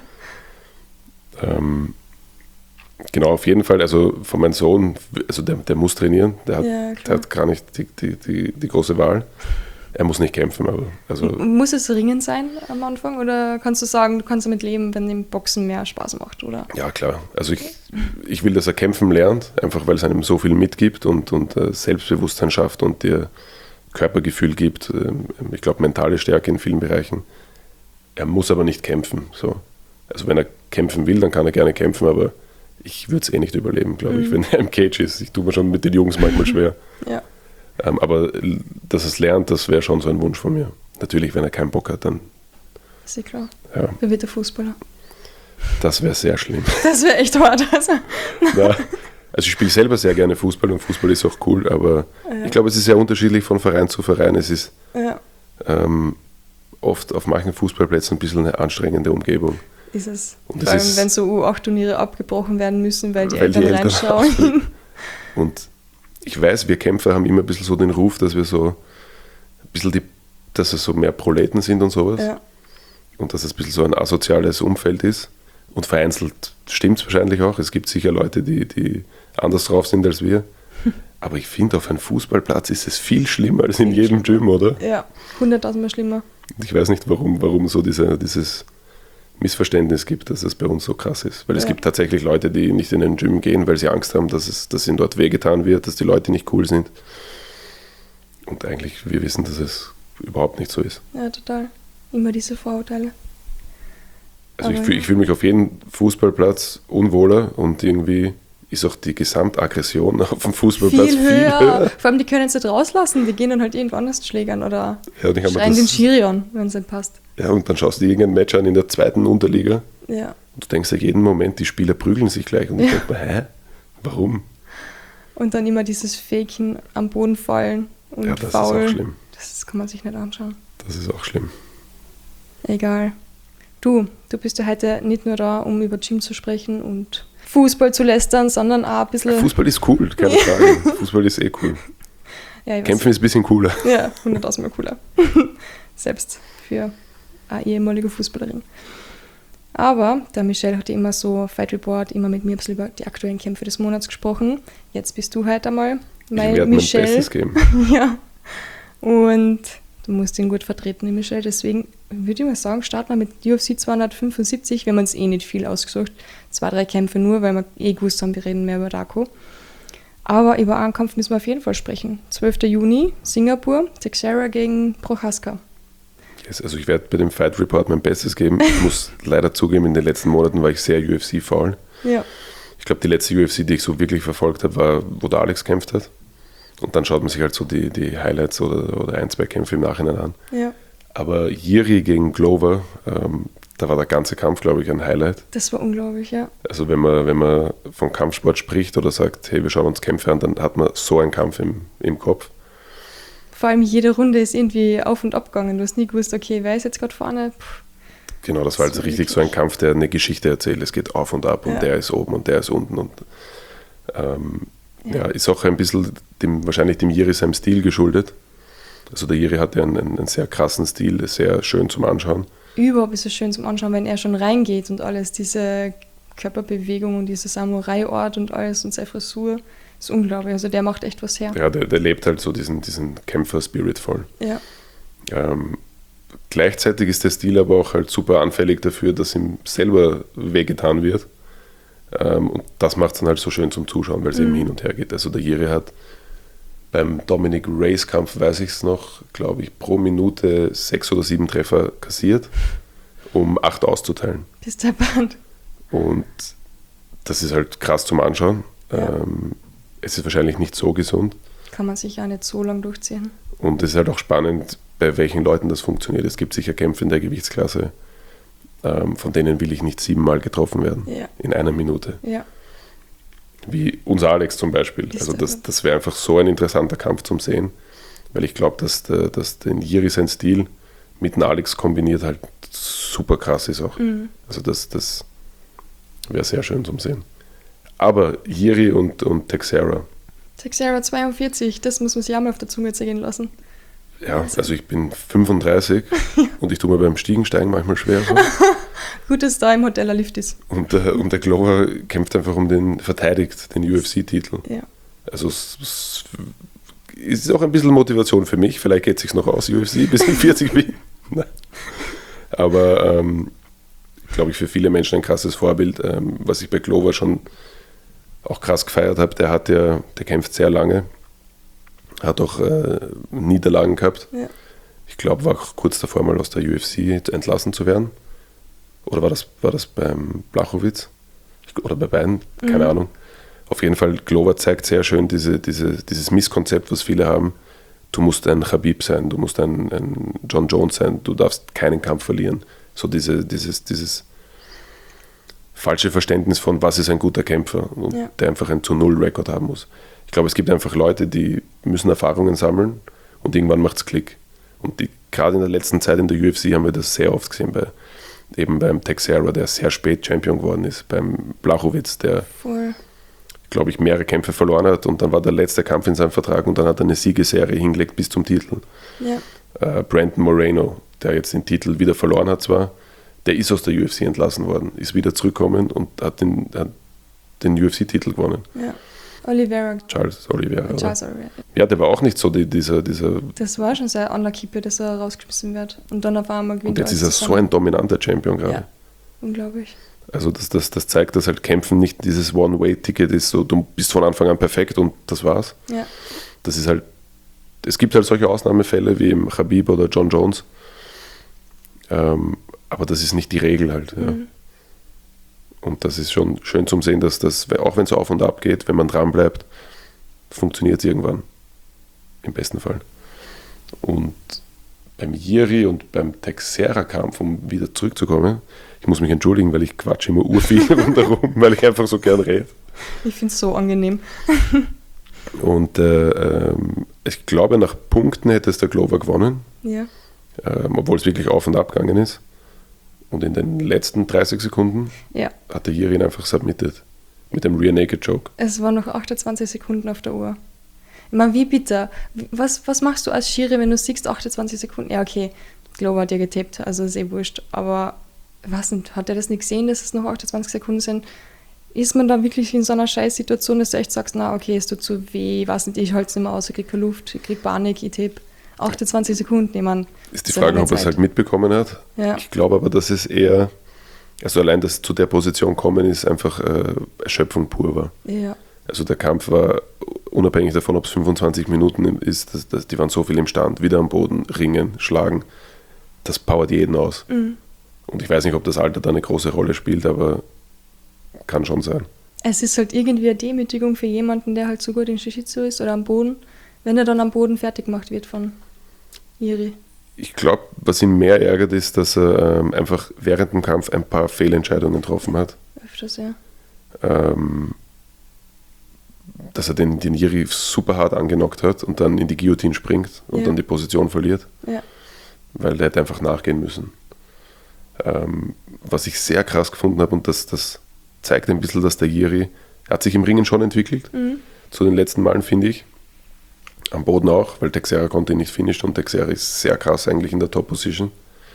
ähm, genau, auf jeden Fall. Also von meinem Sohn, also der, der muss trainieren. Der hat,
Ja,
der
klar.
hat gar nicht die, die, die, die große Wahl. Er muss nicht kämpfen, aber also
Muss es Ringen sein am Anfang oder kannst du sagen, du kannst damit leben, wenn dem Boxen mehr Spaß macht, oder?
ja klar. Also ich, ich will, dass er kämpfen lernt, einfach weil es einem so viel mitgibt und, und äh, Selbstbewusstsein schafft und dir Körpergefühl gibt. Ähm, ich glaube, mentale Stärke in vielen Bereichen. Er muss aber nicht kämpfen. So. Also wenn er kämpfen will, dann kann er gerne kämpfen, aber ich würde es eh nicht überleben, glaube ich, wenn er im Cage ist. Ich tue mir schon mit den Jungs manchmal schwer.
Ja.
Ähm, aber äh, dass er es lernt, das wäre schon so ein Wunsch von mir. Natürlich, wenn er keinen Bock hat, dann
Ist ja klar.
ja,
Wer wird der Fußballer?
das wäre sehr schlimm.
Das wäre echt hart. Also.
Na, also ich spiele selber sehr gerne Fußball und Fußball ist auch cool, aber
Ja.
ich glaube, es ist sehr unterschiedlich von Verein zu Verein. Es ist
Ja,
ähm, oft auf manchen Fußballplätzen ein bisschen eine anstrengende Umgebung.
ist es.
Und
Vor
das
allem,
ist-
wenn so U acht Turniere abgebrochen werden müssen, weil die
Weil die
Eltern
Eltern
reinschauen.
ausflippen. Und ich weiß, wir Kämpfer haben immer ein bisschen so den Ruf, dass wir so ein bisschen die, dass es so mehr Proleten sind und sowas.
Ja.
Und dass es ein bisschen so ein asoziales Umfeld ist. Und vereinzelt stimmt es wahrscheinlich auch. Es gibt sicher Leute, die, die anders drauf sind als wir. Aber ich finde, auf einem Fußballplatz ist es viel schlimmer als in jedem Gym, oder?
Ja, hunderttausendmal schlimmer.
Und ich weiß nicht, warum, warum so diese, dieses Missverständnis gibt, dass es bei uns so krass ist. Weil es
Ja.
gibt tatsächlich Leute, die nicht in den Gym gehen, weil sie Angst haben, dass, es, dass ihnen dort wehgetan wird, dass die Leute nicht cool sind. Und eigentlich, wir wissen, dass es überhaupt nicht so ist.
Ja, total. Immer diese Vorurteile.
Also ich
Aber
fühle
ja.
ich fühl mich auf jedem Fußballplatz unwohler und irgendwie ist auch die Gesamtaggression auf dem Fußballplatz
Viel
viel,
höher.
höher.
Vor allem, die können es nicht rauslassen. Die gehen dann halt irgendwo anders schlägern oder
Ja, und ich hab mir
schreien
das-
den Schiri an, wenn es nicht passt.
Ja, und dann schaust du dir irgendein Match an in der zweiten Unterliga
Ja.
und du denkst ja jeden Moment, die Spieler prügeln sich gleich. Und ich
Ja.
denke mir, hä? Warum?
Und dann immer dieses Faken am Boden fallen und
Ja, das
faul.
ist auch schlimm.
Das kann man sich nicht anschauen.
Das ist auch schlimm.
Egal. Du, du bist ja heute nicht nur da, um über Gym zu sprechen und Fußball zu lästern, sondern auch ein bisschen...
Fußball ist cool, keine Frage. Fußball ist eh cool.
Ja, ich weiß
Kämpfen ist ein bisschen cooler.
Ja, hunderttausendmal cooler. Selbst für eine ehemalige Fußballerin. Aber der Michelle hat ja immer so Fight Report, immer mit mir ein bisschen über die aktuellen Kämpfe des Monats gesprochen. Jetzt bist du heute einmal
Ich
mein
werde mein
Michelle.
Bestes geben.
Ja. Und du musst ihn gut vertreten, den Michelle. Deswegen würde ich mal sagen, starten wir mit U F C zweihundertfünfundsiebzig. Wir haben uns eh nicht viel ausgesucht. Zwei, drei Kämpfe nur, weil wir eh gewusst haben, wir reden mehr über Darko. Aber über einen Kampf müssen wir auf jeden Fall sprechen. zwölfter Juni, Singapur, Teixeira gegen Prochaska.
Yes, also ich werde bei dem Fight Report mein Bestes geben. Ich muss leider zugeben, in den letzten Monaten war ich sehr U F C-faul.
Ja.
Ich glaube, die letzte U F C, die ich so wirklich verfolgt habe, war, wo der Alex kämpft hat. Und dann schaut man sich halt so die, die Highlights oder, oder ein, zwei Kämpfe im Nachhinein an.
Ja.
Aber Jiri gegen Glover, ähm, da war der ganze Kampf, glaube ich, ein Highlight.
Das war unglaublich, ja.
Also wenn man, wenn man von Kampfsport spricht oder sagt, hey, wir schauen uns Kämpfe an, dann hat man so einen Kampf im, im Kopf.
Vor allem jede Runde ist irgendwie auf und ab gegangen. Du hast nie gewusst, okay, wer ist jetzt gerade vorne? Puh.
Genau, das war
So
also richtig so ein Kampf, der eine Geschichte erzählt. Es geht auf und ab und
Ja.
der ist oben und der ist unten. Und ähm, ja. ja, ist auch ein bisschen dem, wahrscheinlich dem Jiri seinem Stil geschuldet. Also der Jiri hat ja einen, einen sehr krassen Stil, ist sehr schön zum Anschauen.
Überhaupt ist es schön zum Anschauen, wenn er schon reingeht und alles, diese Körperbewegung und diese Samurai-Ort und alles und seine Frisur, ist unglaublich. Also der macht echt was her.
Ja, der, der lebt halt so diesen, diesen Kämpfer-Spirit voll.
Ja.
Ähm, gleichzeitig ist der Stil aber auch halt super anfällig dafür, dass ihm selber wehgetan wird. Ähm, und das macht es dann halt so schön zum Zuschauen, weil es
Mhm.
eben hin und her geht. Also der Jiri hat beim Dominic Reyes Kampf, weiß ich es noch, glaube ich, pro Minute sechs oder sieben Treffer kassiert, um acht auszuteilen.
Bist der Band.
Und das ist halt krass zum Anschauen.
Ja.
Ähm, es ist wahrscheinlich nicht so gesund.
Kann man sich auch nicht so lang durchziehen.
Und es ist halt auch spannend, bei welchen Leuten das funktioniert. Es gibt sicher Kämpfe in der Gewichtsklasse, ähm, von denen will ich nicht siebenmal getroffen werden
Ja.
in einer Minute.
Ja.
Wie unser Alex zum Beispiel.
Ist
Also
er.
das, das wäre einfach so ein interessanter Kampf zum Sehen, weil ich glaube, dass, der, dass den Jiri sein Stil mit dem Alex kombiniert halt super krass ist auch.
Mhm.
Also das, das wäre sehr schön zum Sehen. Aber Jiri und, und Teixeira,
Teixeira zweiundvierzig, das muss man sich auch mal auf der Zunge zergehen lassen.
ja, also ich bin fünfunddreißig und ich tue mir beim Stiegensteigen manchmal schwer. So.
Gut, dass da im Hotel ein Lift ist.
Und, der, und der Glover kämpft einfach um den, verteidigt den U F C-Titel.
Ja.
Also es, es ist auch ein bisschen Motivation für mich. Vielleicht geht es sich noch aus, U F C, bis ich vierzig bin. Nein. Aber ähm, glaube ich, für viele Menschen ein krasses Vorbild, ähm, was ich bei Glover schon auch krass gefeiert habe. Der hat ja, der kämpft sehr lange, hat auch äh, Niederlagen gehabt.
Ja.
Ich glaube, war auch kurz davor, mal aus der U F C entlassen zu werden. Oder war das, war das beim Blachowicz? Oder bei beiden? Keine
Mhm.
Ahnung. Auf jeden Fall, Glover zeigt sehr schön diese, diese, dieses Misskonzept, was viele haben. Du musst ein Khabib sein, du musst ein, ein John Jones sein, du darfst keinen Kampf verlieren. So diese, dieses, dieses falsche Verständnis von, was ist ein guter Kämpfer und
Ja.
der einfach einen zu Null Rekord haben muss. Ich glaube, es gibt einfach Leute, die müssen Erfahrungen sammeln und irgendwann macht es Klick. Und die, gerade in der letzten Zeit in der U F C haben wir das sehr oft gesehen, bei, eben beim Teixeira, der sehr spät Champion geworden ist, beim Blachowicz, der,
Voll.
glaube ich, mehrere Kämpfe verloren hat und dann war der letzte Kampf in seinem Vertrag und dann hat er eine Siegesserie hingelegt bis zum Titel.
Ja.
Äh, Brandon Moreno, der jetzt den Titel wieder verloren hat zwar, der ist aus der U F C entlassen worden, ist wieder zurückgekommen und hat den, hat den U F C-Titel gewonnen.
Ja. Oliveira.
Charles Oliveira. oder?
Charles Oliveira.
Ja, der war auch nicht so die, dieser, dieser.
Das war schon sehr unlucky, dass er rausgeschmissen wird. Und dann auf einmal gewinnt
Und jetzt ist
alles
er so
zusammen.
ein dominanter Champion gerade.
Ja, unglaublich.
Also das, das, das zeigt, dass halt Kämpfen nicht dieses One-Way-Ticket ist, so du bist von Anfang an perfekt und das war's.
Ja.
Das ist halt, es gibt halt solche Ausnahmefälle wie im Khabib oder John Jones, ähm, aber das ist nicht die Regel halt. Ja.
Mhm.
Und das ist schon schön zum Sehen, dass das, auch wenn es auf und ab geht, wenn man dran bleibt, funktioniert es irgendwann. Im besten Fall. Und beim Jiri und beim Teixeira-Kampf, um wieder zurückzukommen, ich muss mich entschuldigen, weil ich quatsche immer urviel rundherum, weil ich einfach so gern rede.
Ich finde es so angenehm.
Und äh, ähm, ich glaube, nach Punkten hätte es der Glover gewonnen,
Ja.
ähm, obwohl es wirklich auf und ab gegangen ist. Und in den letzten dreißig Sekunden
Ja.
hat der Jiri ihn einfach submitted. Mit dem Rear Naked Choke.
Es waren noch achtundzwanzig Sekunden auf der Uhr. Ich meine, wie bitter? Was, was machst du als Schiri, wenn du siehst achtundzwanzig Sekunden? Ja, okay, Glover hat ja getippt, also ist eh wurscht. Aber, was nicht, hat er das nicht gesehen, dass es noch achtundzwanzig Sekunden sind? Ist man da wirklich in so einer Scheißsituation, dass du echt sagst, na okay, es tut zu weh, ich weiß nicht, ich halte es nicht mehr aus, ich kriege keine Luft, ich kriege Panik, ich tippe. achtundzwanzig Sekunden, ich meine,
Ist die
ist ja
Frage,
keine
ob er es
Zeit.
halt mitbekommen hat.
Ja.
Ich glaube aber, dass es eher, also allein, dass zu der Position kommen ist, einfach äh, Erschöpfung pur war.
Ja,
Also der Kampf war, unabhängig davon, ob es fünfundzwanzig Minuten ist, das, das, die waren so viel im Stand, wieder am Boden, ringen, schlagen. Das powert jeden aus.
mhm.
Und ich weiß nicht, ob das Alter da eine große Rolle spielt, aber kann schon sein.
Es ist halt irgendwie eine Demütigung für jemanden, der halt so gut in Jiu-Jitsu ist oder am Boden, wenn er dann am Boden fertig gemacht wird von Jiri.
Ich glaube, was ihn mehr ärgert, ist, dass er ähm, einfach während dem Kampf ein paar Fehlentscheidungen getroffen hat.
Öfters, ja.
Ähm, dass er den, den Jiri super hart angenockt hat und dann in die Guillotine springt und
Ja.
dann die Position verliert,
Ja,
weil der hätte einfach nachgehen müssen. Ähm, was ich sehr krass gefunden habe, und das, das zeigt ein bisschen, dass der Jiri, er hat sich im Ringen schon entwickelt,
mhm.
zu den letzten Malen, finde ich. Am Boden auch, weil Teixeira konnte ihn nicht finishen und Teixeira ist sehr krass eigentlich in der Top-Position.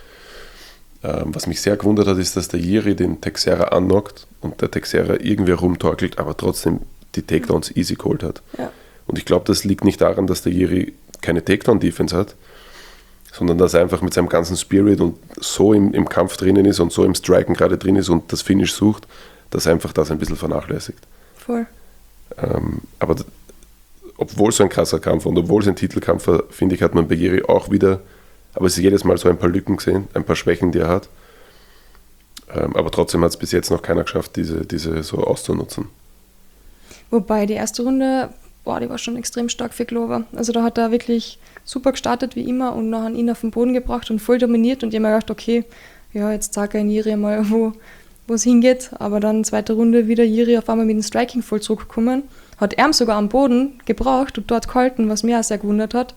Ähm, was mich sehr gewundert hat, ist, dass der Jiri den Teixeira annockt und der Teixeira irgendwie rumtorkelt, aber trotzdem die Takedowns easy geholt hat.
Ja.
Und ich glaube, das liegt nicht daran, dass der Jiri keine Takedown-Defense hat, sondern dass er einfach mit seinem ganzen Spirit und so im, im Kampf drinnen ist und so im Striken gerade drin ist und das Finish sucht, dass er einfach das ein bisschen vernachlässigt.
Voll.
Ähm, aber d- obwohl so ein krasser Kampf und obwohl es ein Titelkampf war, finde ich, hat man bei Jiri auch wieder, aber es ist jedes Mal so ein paar Lücken gesehen, ein paar Schwächen, die er hat. Ähm, aber trotzdem hat es bis jetzt noch keiner geschafft, diese, diese so auszunutzen.
Wobei die erste Runde, boah, die war schon extrem stark für Glover. Also da hat er wirklich super gestartet wie immer und nachher ihn auf den Boden gebracht und voll dominiert und ich habe mir gedacht, okay, ja, jetzt zeigt er in Jiri mal, wo es hingeht. Aber dann zweite Runde wieder Jiri auf einmal mit dem Striking voll zurückgekommen. Hat er sogar am Boden gebraucht und dort gehalten, was mich auch sehr gewundert hat.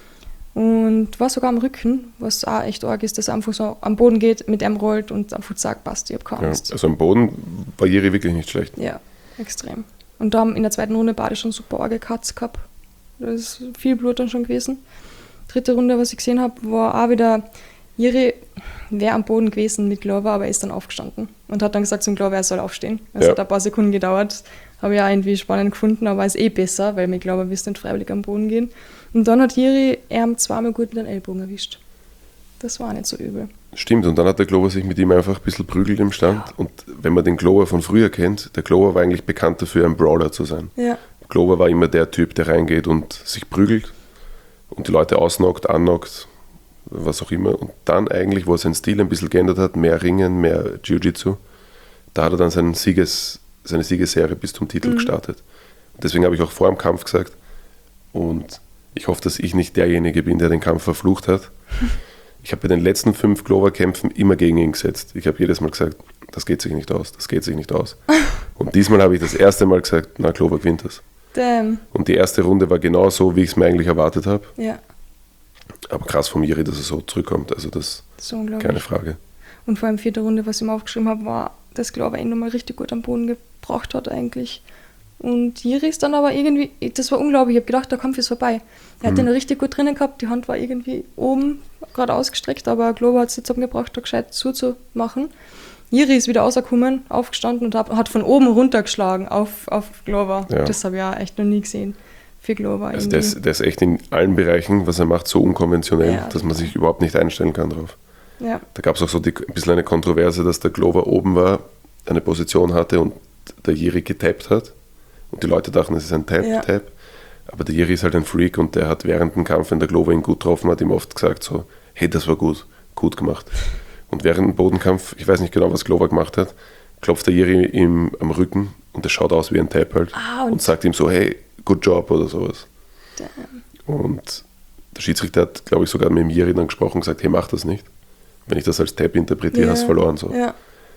Und war sogar am Rücken, was auch echt arg ist, dass er einfach so am Boden geht, mit ihm rollt und einfach sagt, passt, ich hab keine Angst.
Ja, also am Boden war Jiri wirklich nicht schlecht.
Ja, extrem. Und da haben in der zweiten Runde beide schon super arge Cuts gehabt. Da ist viel Blut dann schon gewesen. Dritte Runde, was ich gesehen habe, war auch wieder, Jiri wäre am Boden gewesen mit Glover, aber er ist dann aufgestanden und hat dann gesagt zum Glover, er soll aufstehen. Es
ja.
hat ein paar Sekunden gedauert, habe ich auch irgendwie spannend gefunden, aber ist eh besser, weil mit Glover wirst du nicht freiwillig am Boden gehen. Und dann hat Jiri ihm zweimal gut mit den Ellbogen erwischt. Das war nicht so übel.
Stimmt, und dann hat der Glover sich mit ihm einfach ein bisschen prügelt im Stand. Ja. Und wenn man den Glover von früher kennt, der Glover war eigentlich bekannt dafür, ein Brawler zu sein.
Ja.
Glover war immer der Typ, der reingeht und sich prügelt und die Leute ausnockt, annockt, was auch immer. Und dann eigentlich, wo er seinen Stil ein bisschen geändert hat, mehr Ringen, mehr Jiu-Jitsu, da hat er dann seinen Sieges, seine Siegesserie bis zum Titel mhm. gestartet. Und deswegen habe ich auch vor dem Kampf gesagt, und ich hoffe, dass ich nicht derjenige bin, der den Kampf verflucht hat. Ich habe bei den letzten fünf Glover-Kämpfen immer gegen ihn gesetzt. Ich habe jedes Mal gesagt, das geht sich nicht aus, das geht sich nicht aus. Und diesmal habe ich das erste Mal gesagt, na, Glover gewinnt das.
Damn. Und
die erste Runde war genau so, wie ich es mir eigentlich erwartet habe.
Ja.
Aber krass von Jiri, dass er so zurückkommt, also das ist keine Frage.
Und vor allem vierte Runde, was ich mir aufgeschrieben habe, war, dass Glover ihn nochmal richtig gut am Boden gebracht hat eigentlich. Und Jiri ist dann aber irgendwie, das war unglaublich, ich habe gedacht, der Kampf ist vorbei. Er hat mhm. den richtig gut drinnen gehabt, die Hand war irgendwie oben, gerade ausgestreckt, aber Glover hat es jetzt gebraucht, da gescheit zuzumachen. Jiri ist wieder rausgekommen, aufgestanden und hat von oben runtergeschlagen auf, auf Glover. Ja. Das habe ich ja echt noch nie gesehen für Glover.
Also der ist, der ist echt in allen Bereichen, was er macht, so unkonventionell, ja, dass man sich überhaupt nicht einstellen kann drauf.
Ja.
Da gab es auch so die, ein bisschen eine Kontroverse, dass der Glover oben war, eine Position hatte und der Jiri getappt hat. Und die Leute dachten, es ist ein Tap, ja. Tap. Aber der Jiri ist halt ein Freak und der hat während dem Kampf, wenn der Glover ihn gut getroffen hat, ihm oft gesagt so, hey, das war gut, gut gemacht. Und während dem Bodenkampf, ich weiß nicht genau, was Glover gemacht hat, klopft der Jiri ihm am Rücken und das schaut aus wie ein Tap halt.
Ah, und,
und sagt ihm so, hey, good job oder sowas.
Damn.
Und der Schiedsrichter hat, glaube ich, sogar mit dem Jiri dann gesprochen und gesagt, hey, mach das nicht. Wenn ich das als Tap interpretiere,
ja.
hast du verloren. So.
Ja.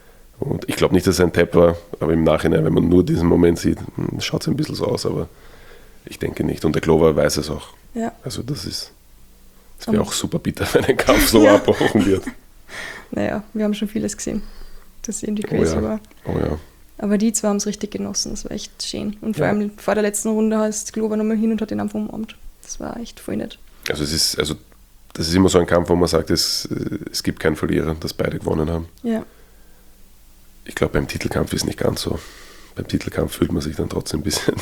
Und ich glaube nicht, dass es ein Tap war, aber im Nachhinein, wenn man nur diesen Moment sieht, schaut es ein bisschen so aus, aber ich denke nicht. Und der Glover weiß es auch.
Ja.
Also das ist, das wäre auch super bitter, wenn ein Kampf so ja. abgebrochen wird.
Naja, wir haben schon vieles gesehen, das irgendwie crazy
oh ja.
war.
Oh ja.
Aber die zwei haben es richtig genossen, das war echt schön. Und vor
ja.
allem vor der letzten Runde ist Glover nochmal hin und hat ihn einfach umarmt. Das war echt voll nett.
Also es ist, also das ist immer so ein Kampf, wo man sagt, es, es gibt keinen Verlierer, dass beide gewonnen haben.
Ja.
Ich glaube, beim Titelkampf ist es nicht ganz so. Beim Titelkampf fühlt man sich dann trotzdem ein bisschen.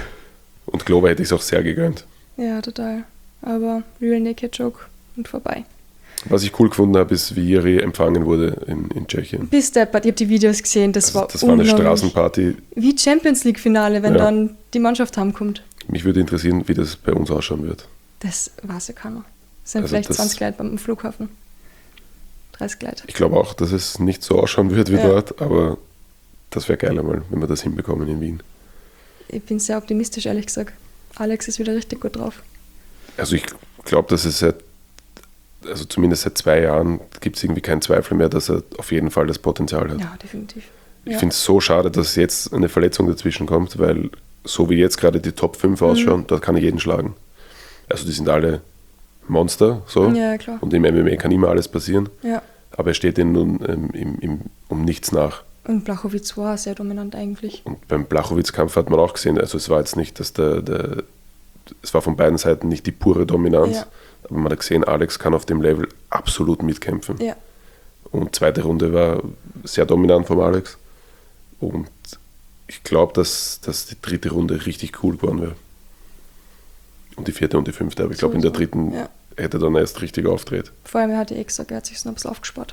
Und Glover hätte ich es auch sehr gegönnt.
Ja, total. Aber Real Naked Joke und vorbei.
Was ich cool gefunden habe, ist, wie Jiri empfangen wurde in, in Tschechien.
Bis deppert, ich habe die Videos gesehen, das
also,
war
Das war eine Straßenparty.
Wie Champions League Finale, wenn ja. dann die Mannschaft heimkommt.
Mich würde interessieren, wie das bei uns ausschauen wird.
Das weiß ja keiner. Es sind
also
vielleicht zwanzig Leute beim Flughafen. dreißig Leute.
Ich glaube auch, dass es nicht so ausschauen wird wie ja. dort, aber das wäre geil einmal, wenn wir das hinbekommen in Wien.
Ich bin sehr optimistisch, ehrlich gesagt. Alex ist wieder richtig gut drauf.
Also ich glaube, dass es seit, also zumindest seit zwei Jahren gibt es irgendwie keinen Zweifel mehr, dass er auf jeden Fall das Potenzial hat.
Ja, definitiv.
Ich
ja.
finde es so schade, dass jetzt eine Verletzung dazwischen kommt, weil so wie jetzt gerade die Top fünf ausschauen, mhm. dort kann er jeden schlagen. Also die sind alle Monster, so.
Ja, klar.
Und im M M A kann immer alles passieren.
Ja.
Aber er steht ihnen nun ähm, im, im, um nichts nach.
Und Blachowicz war sehr dominant eigentlich.
Und beim Blachowicz-Kampf hat man auch gesehen, also es war jetzt nicht, dass der, der es war von beiden Seiten nicht die pure Dominanz, ja. aber man hat gesehen, Alex kann auf dem Level absolut mitkämpfen.
Ja.
Und zweite Runde war sehr dominant von Alex. Und ich glaube, dass, dass die dritte Runde richtig cool geworden wäre. Und die vierte und die fünfte, aber ich glaube, in der dritten ja. hätte er dann erst richtig auftritt.
Vor allem, er hat ja eh gesagt, er hat sich so ein bisschen aufgespart.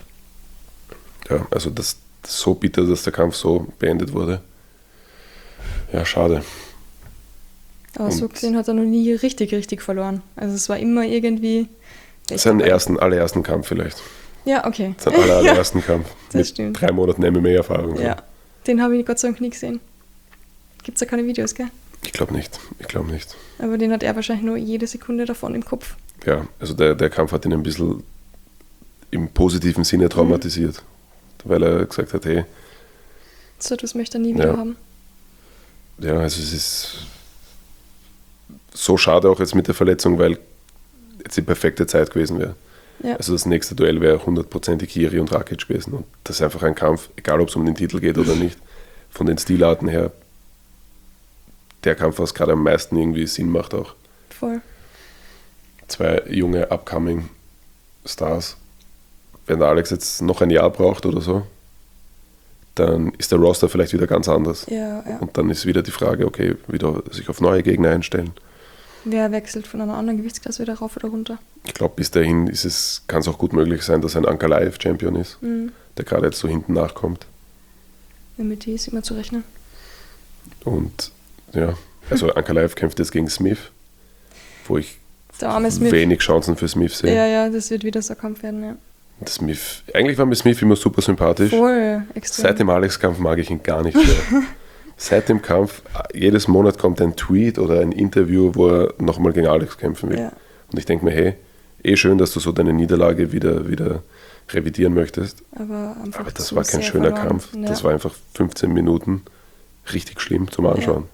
Ja, also das, das ist so bitter, dass der Kampf so beendet wurde. Ja, schade.
Aber und so gesehen hat er noch nie richtig, richtig verloren. Also es war immer irgendwie...
Seinen ersten, allerersten Kampf vielleicht.
Ja, okay.
Sein aller, allerersten ja, Kampf.
Das
mit
stimmt.
drei Monaten M M A-Erfahrung.
Ja, so. Den habe ich Gott sei Dank nie gesehen. Gibt es da keine Videos, gell?
Ich glaube nicht, ich glaube nicht.
Aber den hat er wahrscheinlich nur jede Sekunde davon im Kopf.
Ja, also der, der Kampf hat ihn ein bisschen im positiven Sinne traumatisiert, mhm. weil er gesagt hat, hey,
so etwas möchte er nie wieder
ja.
haben.
Ja, also es ist so schade auch jetzt mit der Verletzung, weil jetzt die perfekte Zeit gewesen wäre.
Ja.
Also das nächste Duell wäre hundertprozentig Jiri und Rakic gewesen. Und das ist einfach ein Kampf, egal ob es um den Titel geht oder nicht, von den Stilarten her, der Kampf, was gerade am meisten irgendwie Sinn macht auch.
Voll.
Zwei junge Upcoming Stars. Wenn der Alex jetzt noch ein Jahr braucht oder so, dann ist der Roster vielleicht wieder ganz anders.
Ja, ja.
Und dann ist wieder die Frage, okay, wieder sich auf neue Gegner einstellen.
Wer wechselt von einer anderen Gewichtsklasse wieder rauf oder runter?
Ich glaube, bis dahin ist es, kann es auch gut möglich sein, dass ein Ankalaev Champion ist,
Mhm.
der gerade jetzt so hinten nachkommt.
Mit die ist immer zu rechnen.
Und ja, also Ankalaev kämpft jetzt gegen Smith, wo ich
Der arme Smith.
wenig Chancen für Smith sehe.
Ja, ja, das wird wieder so ein Kampf werden, ja.
Smith, eigentlich war mir Smith immer super sympathisch.
Voll, extrem.
Seit dem Alex-Kampf mag ich ihn gar nicht mehr. Seit dem Kampf, jedes Monat kommt ein Tweet oder ein Interview, wo er nochmal gegen Alex kämpfen will.
Ja.
Und ich denke mir, hey, eh schön, dass du so deine Niederlage wieder, wieder revidieren möchtest.
Aber, einfach
Aber das
zu
war kein
sehr
schöner
verloren.
Kampf.
Ja.
Das war einfach fünfzehn Minuten richtig schlimm zum Anschauen.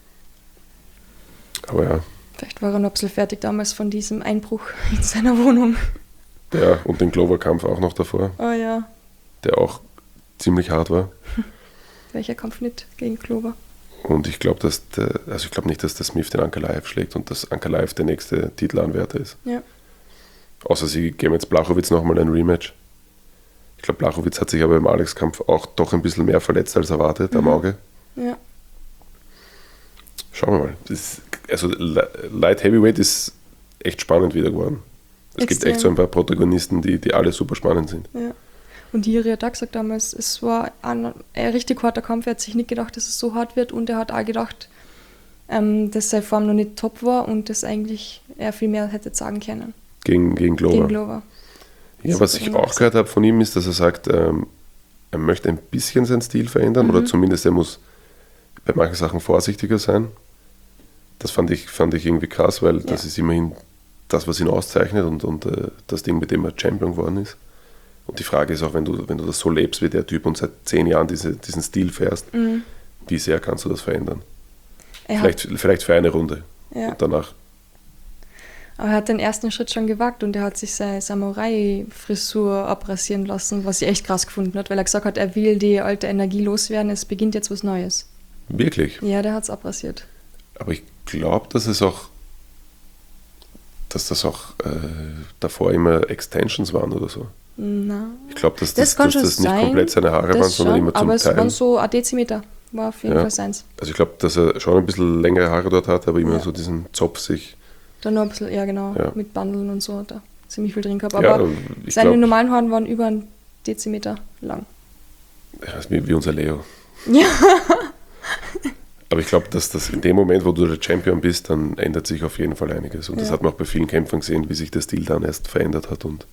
Ja. Aber ja.
Vielleicht war er noch ein bisschen fertig damals von diesem Einbruch in seiner Wohnung.
Ja, und den Glover-Kampf auch noch davor,
Oh ja.
der auch ziemlich hart war.
Welcher Kampf nicht gegen Glover?
Und ich glaube, dass der, also ich glaube nicht, dass der Smith den Ankalaev schlägt und dass Ankalaev der nächste Titelanwärter ist.
Ja.
Außer sie geben jetzt Blachowicz nochmal ein Rematch. Ich glaube, Blachowicz hat sich aber im Alex-Kampf auch doch ein bisschen mehr verletzt als erwartet
Mhm.
am Auge.
Ja.
Schauen wir mal. Das, also Light Heavyweight ist echt spannend wieder geworden. Es gibt
Extrem.
echt so ein paar Protagonisten, die, die alle super spannend sind.
Ja. Und Jiri hat auch gesagt damals, es war ein, ein richtig harter Kampf. Er hat sich nicht gedacht, dass es so hart wird. Und er hat auch gedacht, ähm, dass seine Form noch nicht top war und dass eigentlich er viel mehr hätte sagen können.
Gegen, gegen Glover.
Gegen Glover.
Ja,
Das
was
hat
ich
er
auch
gesagt.
gehört habe von ihm ist, dass er sagt, ähm, er möchte ein bisschen seinen Stil verändern
Mhm.
oder zumindest er muss bei manchen Sachen vorsichtiger sein. Das fand ich, fand ich irgendwie krass, weil
Ja.
das ist immerhin das, was ihn auszeichnet und, und äh, das Ding, mit dem er Champion geworden ist. Und die Frage ist auch, wenn du, wenn du das so lebst wie der Typ und seit zehn Jahren diese, diesen Stil fährst,
Mhm.
wie sehr kannst du das verändern?
Er
Vielleicht,
hat,
vielleicht für eine Runde
ja.
und danach.
Aber er hat den ersten Schritt schon gewagt und er hat sich seine Samurai-Frisur abrasieren lassen, was ich echt krass gefunden hat, weil er gesagt hat, er will die alte Energie loswerden, es beginnt jetzt was Neues.
Wirklich.
Ja, der hat es abrasiert.
Aber ich glaube, dass es auch, dass das auch äh, davor immer Extensions waren oder so.
Na,
Ich glaube, dass
Das
das,
kann
dass
schon
das nicht
sein,
komplett seine Haare waren,
das
sondern
schon,
immer zum
aber es
Teil.
waren so ein Dezimeter, war auf jeden
Ja.
Fall seins.
Also ich glaube, dass er schon ein bisschen längere Haare dort hat, aber immer
Ja.
so diesen Zopf sich.
Dann noch ein bisschen, ja genau,
Ja.
mit Bandeln und so, hat er ziemlich viel drin gehabt.
Ja,
Aber
ich
seine
glaub,
normalen Haaren waren über einen Dezimeter lang.
ja, ist wie, wie unser Leo.
Ja.
Aber ich glaube, dass das in dem Moment, wo du der Champion bist, dann ändert sich auf jeden Fall einiges. Und das
Ja.
hat man auch bei vielen Kämpfern gesehen, wie sich der Stil dann erst verändert hat. Und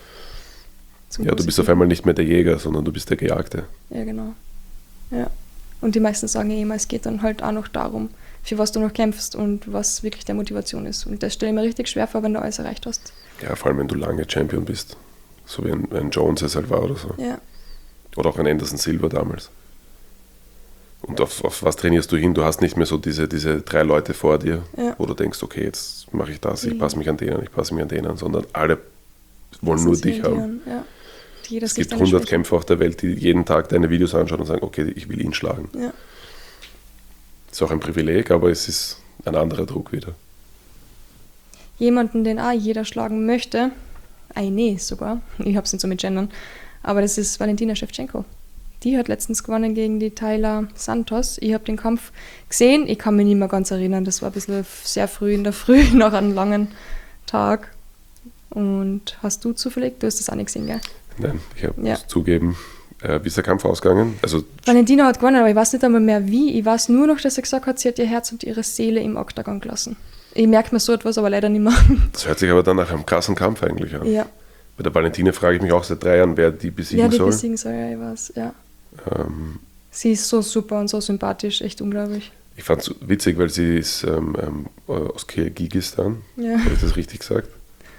Zum
ja, du bist auf
Positiven.
einmal nicht mehr der Jäger, sondern du bist der Gejagte.
Ja, genau. Ja. Und die meisten sagen ja immer, es geht dann halt auch noch darum, für was du noch kämpfst und was wirklich der Motivation ist. Und das stelle ich mir richtig schwer vor, wenn du alles erreicht hast.
Ja, vor allem, wenn du lange Champion bist. So wie ein, ein Jones es halt war oder so.
Ja.
Oder auch ein Anderson Silva damals. Und auf, auf was trainierst du hin? Du hast nicht mehr so diese, diese drei Leute vor dir,
Ja.
wo du denkst, okay, jetzt mache ich das, ich
Mhm.
passe mich an den an, ich passe mich an den an, sondern alle wollen nur dich haben.
Ja. Jeder
Es
sieht
gibt
deine
hundert
Schwächen.
Kämpfer auf der Welt, die jeden Tag deine Videos anschauen und sagen, okay, ich will ihn schlagen.
Ja.
Ist auch ein Privileg, aber es ist ein anderer Druck wieder.
Jemanden, den auch jeder schlagen möchte, eine sogar, ich habe es nicht so mit Gendern, aber das ist Valentina Shevchenko. Die hat letztens gewonnen gegen die Tayla Santos. Ich habe den Kampf gesehen, ich kann mich nicht mehr ganz erinnern, das war ein bisschen sehr früh in der Früh, nach einem langen Tag. Und hast du zufällig, du hast das auch nicht gesehen, gell?
Nein, ich habe
Ja.
zugeben, äh, wie ist der Kampf ausgegangen? Also
Valentina hat gewonnen, aber ich weiß nicht einmal mehr wie. Ich weiß nur noch, dass sie gesagt hat, sie hat ihr Herz und ihre Seele im Oktagon gelassen. Ich merke mir so etwas, aber leider nicht mehr.
das hört sich aber dann nach einem krassen Kampf eigentlich an.
Ja,
Bei der Valentina frage ich mich auch seit drei Jahren, wer die besiegen
wer die
soll.
besiegen soll, ja, ich weiß, ja.
Ähm,
Sie ist so super und so sympathisch, echt unglaublich.
ich fand es witzig, weil sie ist ähm, ähm, aus Kirgisistan,
Ja.
habe ich das richtig gesagt?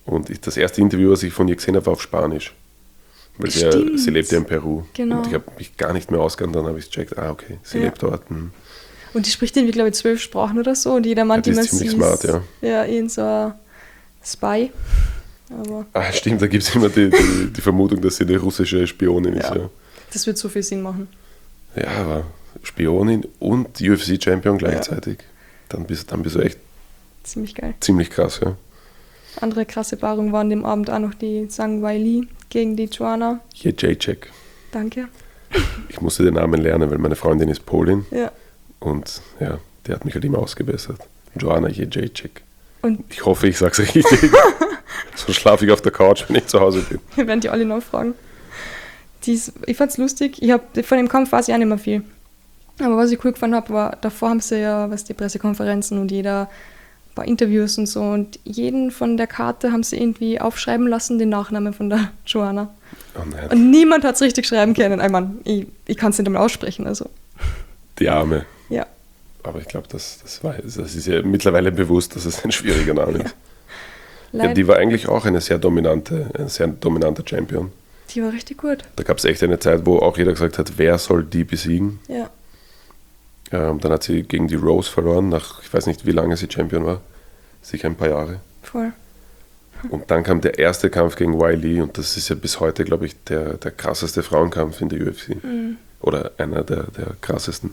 Und ich, das erste Interview, was ich von ihr gesehen habe, war auf Spanisch. Weil sie, ja, sie lebt ja in Peru.
Genau.
Und ich habe mich gar nicht mehr ausgekannt, dann habe ich gecheckt, ah, okay, sie
ja.
lebt dort. Hm.
Und die spricht irgendwie, glaube ich, zwölf Sprachen oder so. Und jeder meint
ja,
immer,
sie ist
sie
smart, ja.
Ja, irgend so ein Spy. Aber
ah, stimmt, da gibt es immer die, die, die Vermutung, dass sie eine russische Spionin
ja.
ist. Ja.
Das wird so viel Sinn machen.
Ja, aber Spionin und U F C-Champion gleichzeitig. Ja. Dann, bist, dann bist du echt
ziemlich geil.
Ziemlich krass, ja.
Andere krasse Paarung waren dem Abend auch noch die Zhang Weili gegen die Joanna.
Jędrzejczyk.
Danke.
Ich musste den Namen lernen, weil meine Freundin ist Polin.
Ja.
Und ja, die hat mich halt immer ausgebessert. Joanna Jędrzejczyk.
Und
ich hoffe, ich sage es richtig. So schlafe ich auf der Couch, wenn ich zu Hause bin.
Wir werden die alle nachfragen. Dies, ich fand es lustig. Ich hab, von dem Kampf weiß ich auch nicht mehr viel. Aber was ich cool gefunden habe, war, davor haben sie ja was die Pressekonferenzen und jeder ein paar Interviews und so. Und jeden von der Karte haben sie irgendwie aufschreiben lassen, den Nachnamen von der Joanna.
Oh nein.
Und niemand hat es richtig schreiben können. Ich meine, ich, ich kann es nicht einmal aussprechen. Also.
Die Arme.
Ja.
Aber ich glaube, das, das, das ist ja mittlerweile bewusst, dass es ein schwieriger Name ist. Ja. Ja, die war eigentlich auch eine sehr dominante, ein sehr dominanter Champion.
Die war richtig gut.
Da gab es echt eine Zeit, wo auch jeder gesagt hat, wer soll die besiegen?
Ja.
Ähm, dann hat sie gegen die Rose verloren, nach, ich weiß nicht, wie lange sie Champion war. Sicher ein paar Jahre.
Voll.
Und dann kam der erste Kampf gegen Weili und das ist ja bis heute, glaube ich, der, der krasseste Frauenkampf in der U F C.
Mhm.
Oder einer der, der krassesten.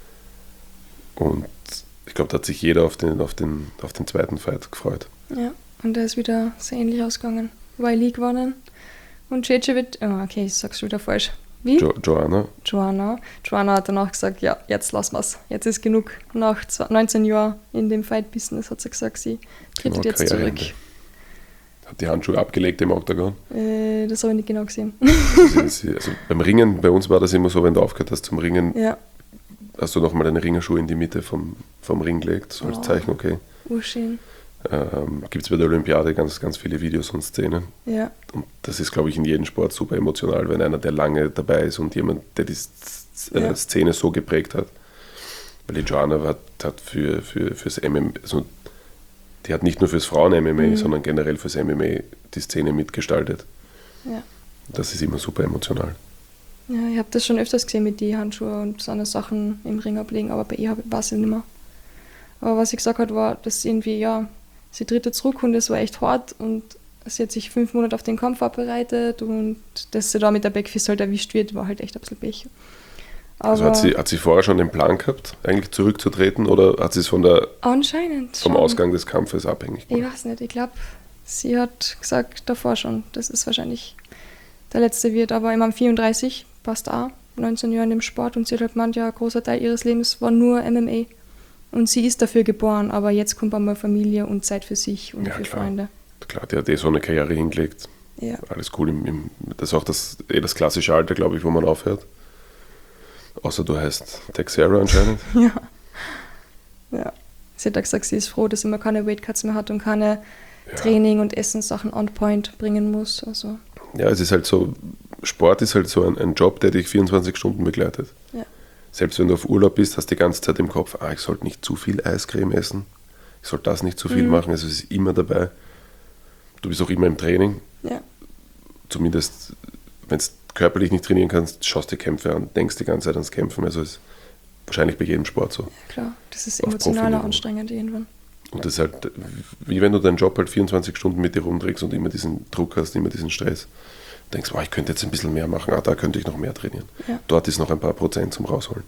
Und ich glaube, da hat sich jeder auf den, auf, den, auf den zweiten Fight gefreut.
Ja, und der ist wieder sehr ähnlich ausgegangen. Weili gewonnen und Jędrzejczyk, oh, okay, ich sag's schon wieder falsch. Wie?
Jo- Joanna.
Joanna. Joanna hat danach gesagt, ja, jetzt lassen wir's. Jetzt ist genug. Nach neunzehn Jahren in dem Fight-Business hat sie gesagt, sie tritt jetzt
Karriereende.
zurück.
Hat die Handschuhe abgelegt im Oktagon?
Äh, das habe ich nicht genau gesehen.
Also, sie, also beim Ringen, bei uns war das immer so, wenn du aufgehört hast zum Ringen,
Ja,
hast du nochmal deine Ringerschuhe in die Mitte vom, vom Ring gelegt, so als
Oh.
Zeichen, okay.
urschön.
Ähm, Gibt es bei der Olympiade ganz, ganz viele Videos und Szenen.
Ja,
Und das ist, glaube ich, in jedem Sport super emotional, wenn einer, der lange dabei ist und jemand, der die S- äh,
Ja.
Szene so geprägt hat. Weil die Joanna hat, hat für, für, fürs M M A, also die hat nicht nur fürs Frauen-M M A,
Mhm.
sondern generell fürs M M A die Szene mitgestaltet.
ja.
Das ist immer super emotional.
Ja, ich habe das schon öfters gesehen mit die Handschuhe und so eine Sachen im Ring ablegen, aber bei ihr war es ja nicht mehr. Aber was sie gesagt hat, war, dass sie irgendwie, ja, sie tritt jetzt zurück und es war echt hart und sie hat sich fünf Monate auf den Kampf vorbereitet und dass sie da mit der Backfist halt erwischt wird, war halt echt ein bisschen Pech. Aber
Also hat sie, hat sie vorher schon den Plan gehabt, eigentlich zurückzutreten, oder hat sie es von der,
anscheinend
vom
schon.
Ausgang des Kampfes abhängig
Ich
gemacht?
weiß nicht, ich glaube, sie hat gesagt davor schon, dass es wahrscheinlich der letzte wird, aber ich meine vierunddreißig, passt auch, neunzehn Jahre in dem Sport und sie hat halt gemeint, ja, ein großer Teil ihres Lebens war nur M M A und sie ist dafür geboren, aber jetzt kommt einmal Familie und Zeit für sich und
Ja,
für
klar.
Freunde.
Klar, die hat eh so eine Karriere hingelegt.
Ja,
Alles cool. Im, im, das ist auch das, eh das klassische Alter, glaube ich, wo man aufhört. Außer du heißt Texera anscheinend.
ja. ja. Sie hat auch gesagt, sie ist froh, dass sie immer keine Weightcuts mehr hat und keine
Ja.
Training- und Essenssachen on point bringen muss. Also,
Ja, es ist halt so, Sport ist halt so ein, ein Job, der dich vierundzwanzig Stunden begleitet.
ja.
Selbst wenn du auf Urlaub bist, hast du die ganze Zeit im Kopf, ah, ich sollte nicht zu viel Eiscreme essen, ich sollte das nicht zu viel
Mhm.
machen, also es ist immer dabei. Du bist auch immer im Training,
Ja,
zumindest wenn du körperlich nicht trainieren kannst, schaust dir Kämpfe an, denkst die ganze Zeit ans Kämpfen, also ist wahrscheinlich bei jedem Sport so.
ja, klar. Das ist
Auf
emotional
Profiniveau.
anstrengend irgendwann.
Und das ist halt, wie wenn du deinen Job halt vierundzwanzig Stunden mit dir rumträgst und immer diesen Druck hast, immer diesen Stress. Du denkst, wow, ich könnte jetzt ein bisschen mehr machen, ah, da könnte ich noch mehr trainieren.
Ja.
Dort ist noch ein paar Prozent zum Rausholen.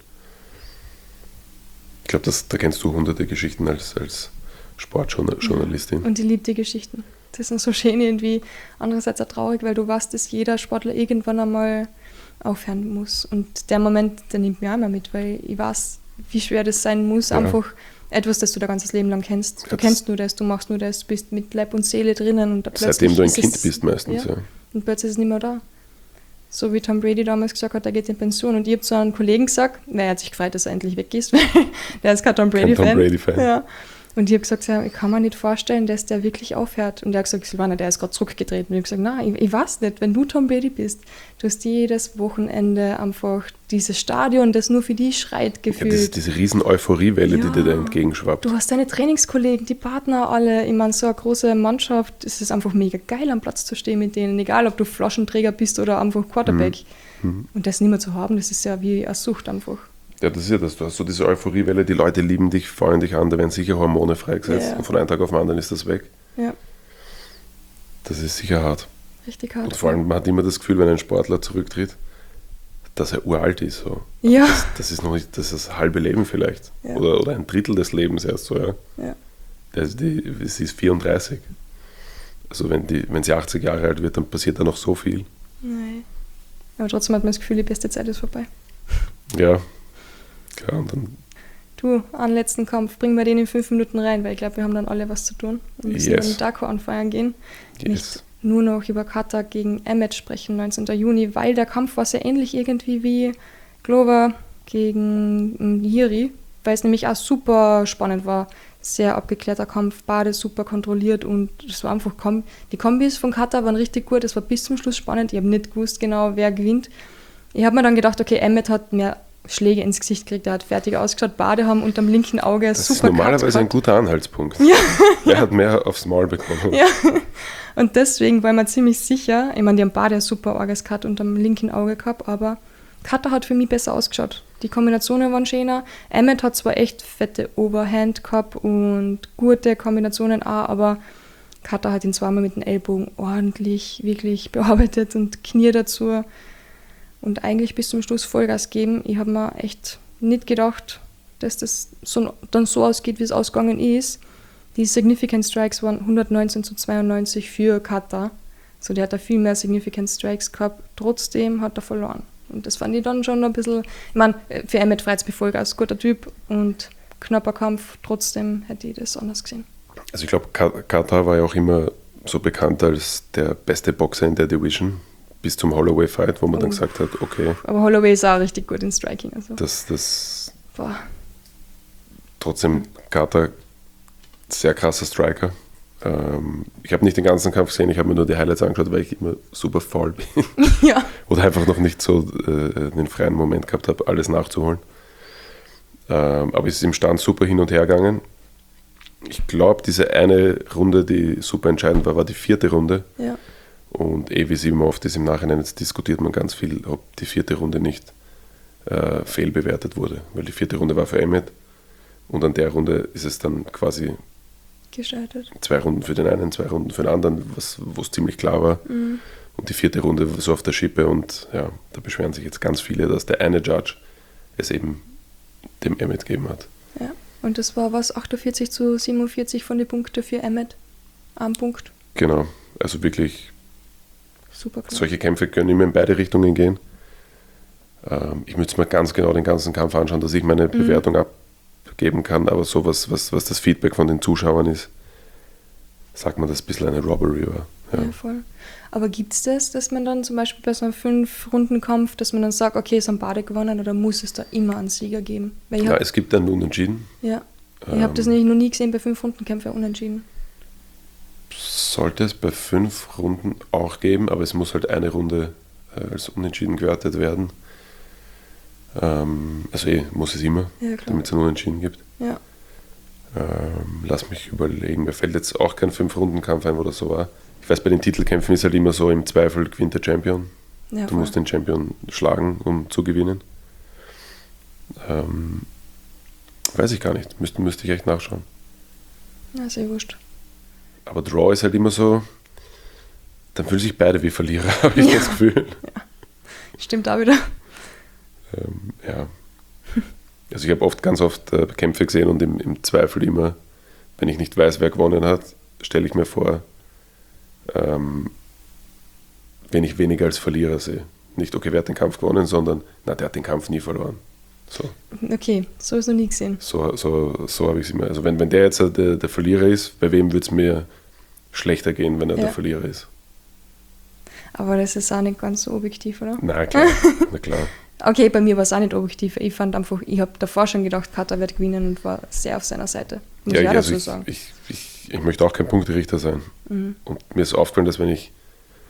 Ich glaube, da kennst du hunderte Geschichten als, als Sportjournalistin.
Und die liebt die Geschichten. Das sind so schön irgendwie, andererseits auch traurig, weil du weißt, dass jeder Sportler irgendwann einmal aufhören muss. Und der Moment, der nimmt mich auch immer mit, weil ich weiß, wie schwer das sein muss,
Ja.
einfach etwas, das du dein ganzes Leben lang kennst. Du
Ja,
kennst nur das, du machst nur das, du bist mit Leib und Seele drinnen und da
Seitdem du ein
ist
Kind
es,
bist meistens, ja.
ja. Und plötzlich ist es nicht mehr da. So wie Tom Brady damals gesagt hat, er geht in Pension. Und ich habe zu einem Kollegen gesagt, na, er hat sich gefreut, dass er endlich weg ist, weil der ist kein Tom Brady-Fan.
Tom Brady-Fan.
Ja. Und ich habe gesagt, ja, ich kann mir nicht vorstellen, dass der wirklich aufhört. Und er hat gesagt, Silvana, der ist gerade zurückgetreten. Und ich habe gesagt, nein, ich, ich weiß nicht, wenn du Tom Brady bist, du hast jedes Wochenende einfach dieses Stadion, das nur für dich schreit, gefühlt.
Ja, das, diese riesen Euphoriewelle,
ja,
die dir da entgegenschwappt.
Du hast deine Trainingskollegen, die Partner alle. Ich meine, so eine große Mannschaft, es ist einfach mega geil, am Platz zu stehen mit denen. Egal, ob du Flaschenträger bist oder einfach Quarterback. Mhm. Und das nicht mehr zu haben, das ist ja wie eine Sucht einfach.
Ja, das ist ja das. Du hast so diese Euphoriewelle, die Leute lieben dich, freuen dich an, da werden sicher Hormone freigesetzt. Ja. Und von einem Tag auf den anderen ist das weg.
Ja.
Das ist sicher hart.
Richtig hart.
Und vor allem, man hat immer das Gefühl, wenn ein Sportler zurücktritt, dass er uralt ist. So.
Ja.
Das, das ist noch nicht, das ist das halbe Leben vielleicht. Ja. Oder, oder ein Drittel des Lebens erst so, ja.
Ja.
Das, die, sie ist vierunddreißig. Also wenn, die, wenn sie achtzig Jahre alt wird, dann passiert da noch so viel.
Nein. Aber trotzdem hat man das Gefühl, die beste Zeit ist vorbei.
Ja. Klar, und dann
du, einen letzten Kampf, bringen wir den in fünf Minuten rein, weil ich glaube, wir haben dann alle was zu tun. Wir müssen yes. dann Dako anfeiern gehen.
Yes.
Nicht nur noch über Kattar gegen Emmet sprechen, neunzehnten Juni, weil der Kampf war sehr ähnlich irgendwie wie Glover gegen Jiri, weil es nämlich auch super spannend war. Sehr abgeklärter Kampf, beide super kontrolliert und es war einfach, die Kombis von Kattar waren richtig gut, es war bis zum Schluss spannend. Ich habe nicht gewusst genau, wer gewinnt. Ich habe mir dann gedacht, okay, Emmet hat mehr Schläge ins Gesicht gekriegt, er hat fertig ausgeschaut, Bade haben unterm linken Auge
das
super.
Das ist normalerweise ein guter Anhaltspunkt.
Ja.
Er hat mehr aufs Maul bekommen.
Ja. Und deswegen war man ziemlich sicher, ich meine, die haben Bade ein super Orges gehabt unterm linken Auge gehabt, aber Kattar hat für mich besser ausgeschaut. Die Kombinationen waren schöner. Emmet hat zwar echt fette Overhand gehabt und gute Kombinationen auch, aber Kattar hat ihn zweimal mit dem Ellbogen ordentlich, wirklich bearbeitet und Knie dazu. Und eigentlich bis zum Schluss Vollgas geben. Ich habe mir echt nicht gedacht, dass das so, dann so ausgeht, wie es ausgegangen ist. Die Significant Strikes waren hundertneunzehn zu zweiundneunzig für Kattar. So, der hat da viel mehr Significant Strikes gehabt. Trotzdem hat er verloren. Und das fand ich dann schon ein bisschen, ich meine, für Emmet freut es mich Vollgas, guter Typ und knapper Kampf. Trotzdem hätte ich das anders gesehen.
Also ich glaube, Kattar war ja auch immer so bekannt als der beste Boxer in der Division. Bis zum Holloway-Fight, wo man oh. dann gesagt hat, okay.
Aber Holloway ist auch richtig gut in Striking. Also.
Das, das
Boah.
Trotzdem, Kattar, sehr krasser Striker. Ähm, ich habe nicht den ganzen Kampf gesehen, ich habe mir nur die Highlights angeschaut, weil ich immer super faul bin.
Ja.
Oder einfach noch nicht so äh, den freien Moment gehabt habe, alles nachzuholen. Ähm, aber es ist im Stand super hin und her gegangen. Ich glaube, diese eine Runde, die super entscheidend war, war die vierte Runde.
Ja.
Und eh wie es immer oft ist im Nachhinein, jetzt diskutiert man ganz viel, ob die vierte Runde nicht äh, fehlbewertet wurde. Weil die vierte Runde war für Emmet und an der Runde ist es dann quasi
gescheitert.
Zwei Runden für den einen, zwei Runden für den anderen, wo es ziemlich klar war.
Mhm.
Und die vierte Runde so auf der Schippe und ja, da beschweren sich jetzt ganz viele, dass der eine Judge es eben dem Emmet gegeben hat.
Ja, und das war was, achtundvierzig zu siebenundvierzig von den Punkten für Emmet. Ein Punkt.
Genau, also wirklich
super klar.
Solche Kämpfe können immer in beide Richtungen gehen. Ähm, ich müsste mir ganz genau den ganzen Kampf anschauen, dass ich meine mhm. Bewertung abgeben kann, aber sowas, was, was das Feedback von den Zuschauern ist, sagt man, dass ein bisschen eine Robbery war. Ja,
ja voll. Aber gibt es das, dass man dann zum Beispiel bei so einem Fünf-Runden-Kampf, dass man dann sagt, okay, es haben beide gewonnen oder muss es da immer einen Sieger geben? Weil
ja,
hab,
es gibt einen Unentschieden.
Ja, ich
ähm,
habe das nämlich noch nie gesehen bei Fünf-Runden-Kämpfen unentschieden.
Sollte es bei fünf Runden auch geben, aber es muss halt eine Runde äh, als unentschieden gewertet werden. Ähm, also eh, muss es immer,
ja,
damit es einen Unentschieden gibt.
Ja.
Ähm, lass mich überlegen, mir fällt jetzt auch kein Fünf-Runden-Kampf ein, wo das so war. Ich weiß, bei den Titelkämpfen ist halt immer so, im Zweifel gewinnt der Champion.
Ja,
du musst den Champion schlagen, um zu gewinnen. Ähm, weiß ich gar nicht, müsste, müsste ich echt nachschauen.
Ja, sehr wurscht.
Aber Draw ist halt immer so, dann fühlen sich beide wie Verlierer, habe ich ja. das Gefühl.
Ja. Stimmt auch wieder.
Ähm, ja. Also ich habe oft, ganz oft äh, Kämpfe gesehen und im, im Zweifel immer, wenn ich nicht weiß, wer gewonnen hat, stelle ich mir vor, ähm, wenn ich weniger als Verlierer sehe. Nicht, okay, wer hat den Kampf gewonnen, sondern, na, der hat den Kampf nie verloren. So.
Okay, so habe ich es noch nie gesehen.
So, so, so habe ich es immer. Also wenn, wenn der jetzt der, der Verlierer ist, bei wem würde es mir schlechter gehen, wenn er ja. der Verlierer ist?
Aber das ist auch nicht ganz so objektiv, oder?
Na klar, na klar.
Okay, bei mir war es auch nicht objektiv. Ich fand einfach, ich habe davor schon gedacht, Kattar wird gewinnen und war sehr auf seiner Seite. muss
ja,
ich auch
also
dazu
ich,
sagen.
Ich, ich, ich möchte auch kein Punkterichter sein.
Mhm.
Und mir ist aufgefallen, dass wenn ich,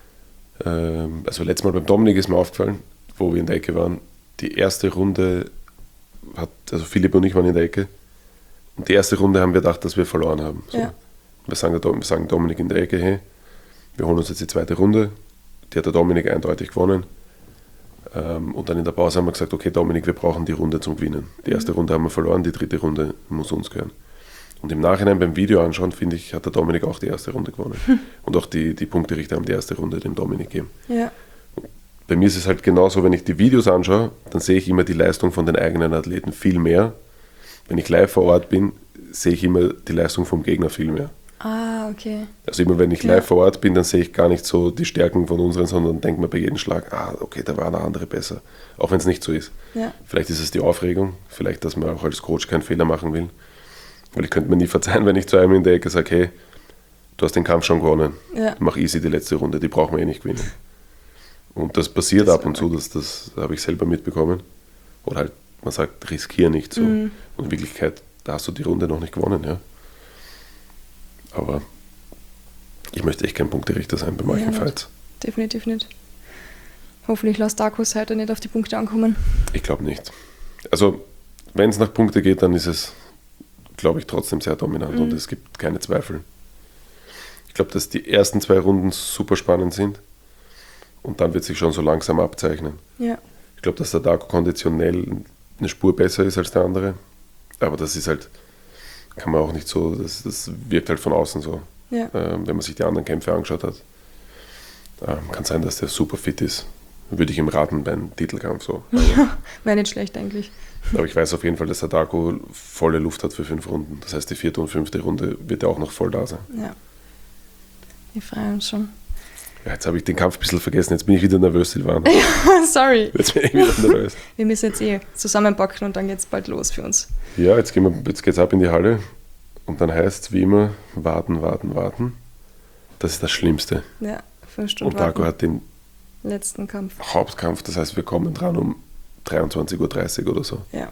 ähm, also letztes Mal beim Dominik ist mir aufgefallen, wo wir in der Ecke waren, die erste Runde hat, also Philipp und ich waren in der Ecke, und die erste Runde haben wir gedacht, dass wir verloren haben. So.
Ja.
Wir sagen, wir sagen Dominik in der Ecke, hey, wir holen uns jetzt die zweite Runde, die hat der Dominik eindeutig gewonnen. Ähm, und dann in der Pause haben wir gesagt, okay Dominik, wir brauchen die Runde zum Gewinnen. Die erste mhm. Runde haben wir verloren, die dritte Runde muss uns gehören. Und im Nachhinein beim Video anschauen, finde ich, hat der Dominik auch die erste Runde gewonnen. Hm. Und auch die, die Punkterichter haben die erste Runde dem Dominik gegeben.
Ja.
Bei mir ist es halt genauso, wenn ich die Videos anschaue, dann sehe ich immer die Leistung von den eigenen Athleten viel mehr. Wenn ich live vor Ort bin, sehe ich immer die Leistung vom Gegner viel mehr.
Ah, okay.
Also immer wenn ich live ja. vor Ort bin, dann sehe ich gar nicht so die Stärken von unseren, sondern denke mir bei jedem Schlag, ah, okay, da war der andere besser. Auch wenn es nicht so ist.
Ja.
Vielleicht ist es die Aufregung, vielleicht, dass man auch als Coach keinen Fehler machen will. Weil ich könnte mir nie verzeihen, wenn ich zu einem in der Ecke sage, hey, du hast den Kampf schon gewonnen,
ja.
mach easy die letzte Runde, die brauchen wir eh nicht gewinnen. Und das passiert das ab und zu, das, das habe ich selber mitbekommen. Oder halt, man sagt, riskier nicht so. Mhm. Und in Wirklichkeit, da hast du die Runde noch nicht gewonnen, ja. Aber ich möchte echt kein Punkterichter sein bei manchen ja, Fights.
Definitiv nicht. Hoffentlich lässt Darkus heute nicht auf die Punkte ankommen.
Ich glaube nicht. Also, wenn es nach Punkte geht, dann ist es, glaube ich, trotzdem sehr dominant mhm. und es gibt keine Zweifel. Ich glaube, dass die ersten zwei Runden super spannend sind und dann wird sich schon so langsam abzeichnen.
Ja.
Ich glaube, dass der Darko konditionell eine Spur besser ist als der andere, aber das ist halt, kann man auch nicht so, das, das wirkt halt von außen so.
Ja.
Ähm, wenn man sich die anderen Kämpfe angeschaut hat. Ähm, kann sein, dass der super fit ist. Würde ich ihm raten beim Titelkampf so.
Ja, wäre nicht schlecht eigentlich.
Aber ich weiß auf jeden Fall, dass der Darko volle Luft hat für fünf Runden. Das heißt, die vierte und fünfte Runde wird er auch noch voll da sein.
Ja, wir freuen uns schon.
Ja, jetzt habe ich den Kampf ein bisschen vergessen. Jetzt bin ich wieder nervös, Silvana.
Ja, sorry.
Jetzt bin ich wieder nervös.
Wir müssen jetzt eh zusammenpacken und dann geht es bald los für uns.
Ja, jetzt, gehen wir, jetzt geht's ab in die Halle. Und dann heißt es wie immer, warten, warten, warten. Das ist das Schlimmste.
Ja, fünf Stunden
Und Darko
warten.
hat den
letzten Kampf.
Hauptkampf. Das heißt, wir kommen dran um dreiundzwanzig Uhr dreißig oder so.
Ja.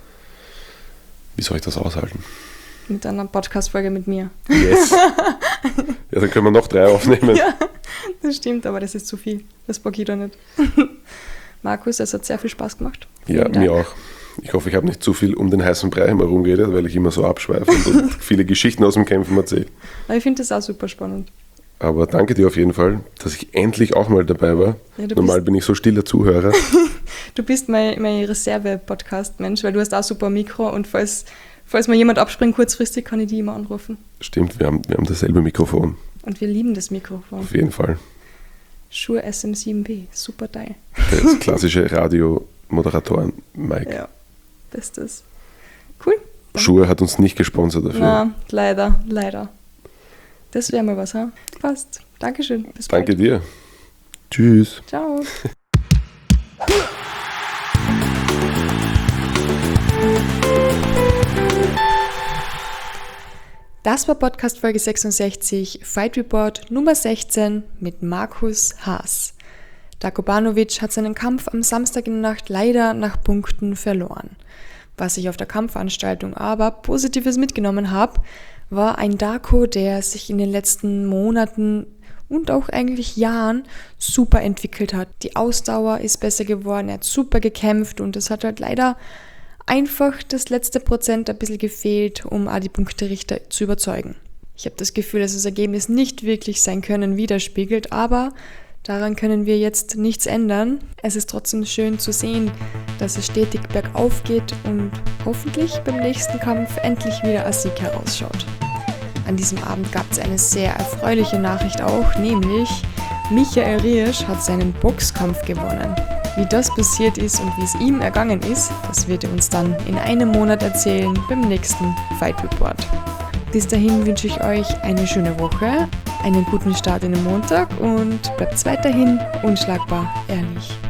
Wie soll ich das aushalten?
Mit einer Podcast-Folge mit mir.
Yes. Ja, dann können wir noch drei aufnehmen.
Ja, das stimmt, aber das ist zu viel. Das packe ich da nicht. Markus, es hat sehr viel Spaß gemacht.
Vielen ja, Dank. Mir auch. Ich hoffe, ich habe nicht zu viel um den heißen Brei herum geredet, weil ich immer so abschweife und viele Geschichten aus dem Kämpfen erzähle.
Ich finde das auch super spannend.
Aber danke dir auf jeden Fall, dass ich endlich auch mal dabei war. Ja, Normal bin ich so stiller Zuhörer.
Du bist mein, mein Reserve-Podcast-Mensch, weil du hast auch super Mikro und falls, falls mal jemand abspringt kurzfristig, kann ich die immer anrufen.
Stimmt, wir haben, wir haben dasselbe Mikrofon.
Und wir lieben das Mikrofon.
Auf jeden Fall.
Shure S M sieben B, super Teil.
Das klassische Radio-Moderatoren-Mic.
Ja, bestes. Cool.
Shure hat uns nicht gesponsert dafür.
Na, leider, leider. Das wäre mal was, ha? Passt. Dankeschön.
Bis Danke bald. Dir. Tschüss.
Ciao. Das war Podcast Folge sechsundsechzig, Fight Report Nummer sechzehn mit Markus Haas. Darko Banovic hat seinen Kampf am Samstag in der Nacht leider nach Punkten verloren. Was ich auf der Kampfveranstaltung aber Positives mitgenommen habe, war ein Darko, der sich in den letzten Monaten und auch eigentlich Jahren super entwickelt hat. Die Ausdauer ist besser geworden, er hat super gekämpft und es hat halt leider einfach das letzte Prozent ein bisschen gefehlt, um auch die Punkterichter zu überzeugen. Ich habe das Gefühl, dass das Ergebnis nicht wirklich sein Können widerspiegelt, aber daran können wir jetzt nichts ändern. Es ist trotzdem schön zu sehen, dass es stetig bergauf geht und hoffentlich beim nächsten Kampf endlich wieder als Sieg herausschaut. An diesem Abend gab es eine sehr erfreuliche Nachricht auch, nämlich Michael Riersch hat seinen Boxkampf gewonnen. Wie das passiert ist und wie es ihm ergangen ist, das wird er uns dann in einem Monat erzählen beim nächsten Fight Report. Bis dahin wünsche ich euch eine schöne Woche, einen guten Start in den Montag und bleibt weiterhin unschlagbar ehrlich.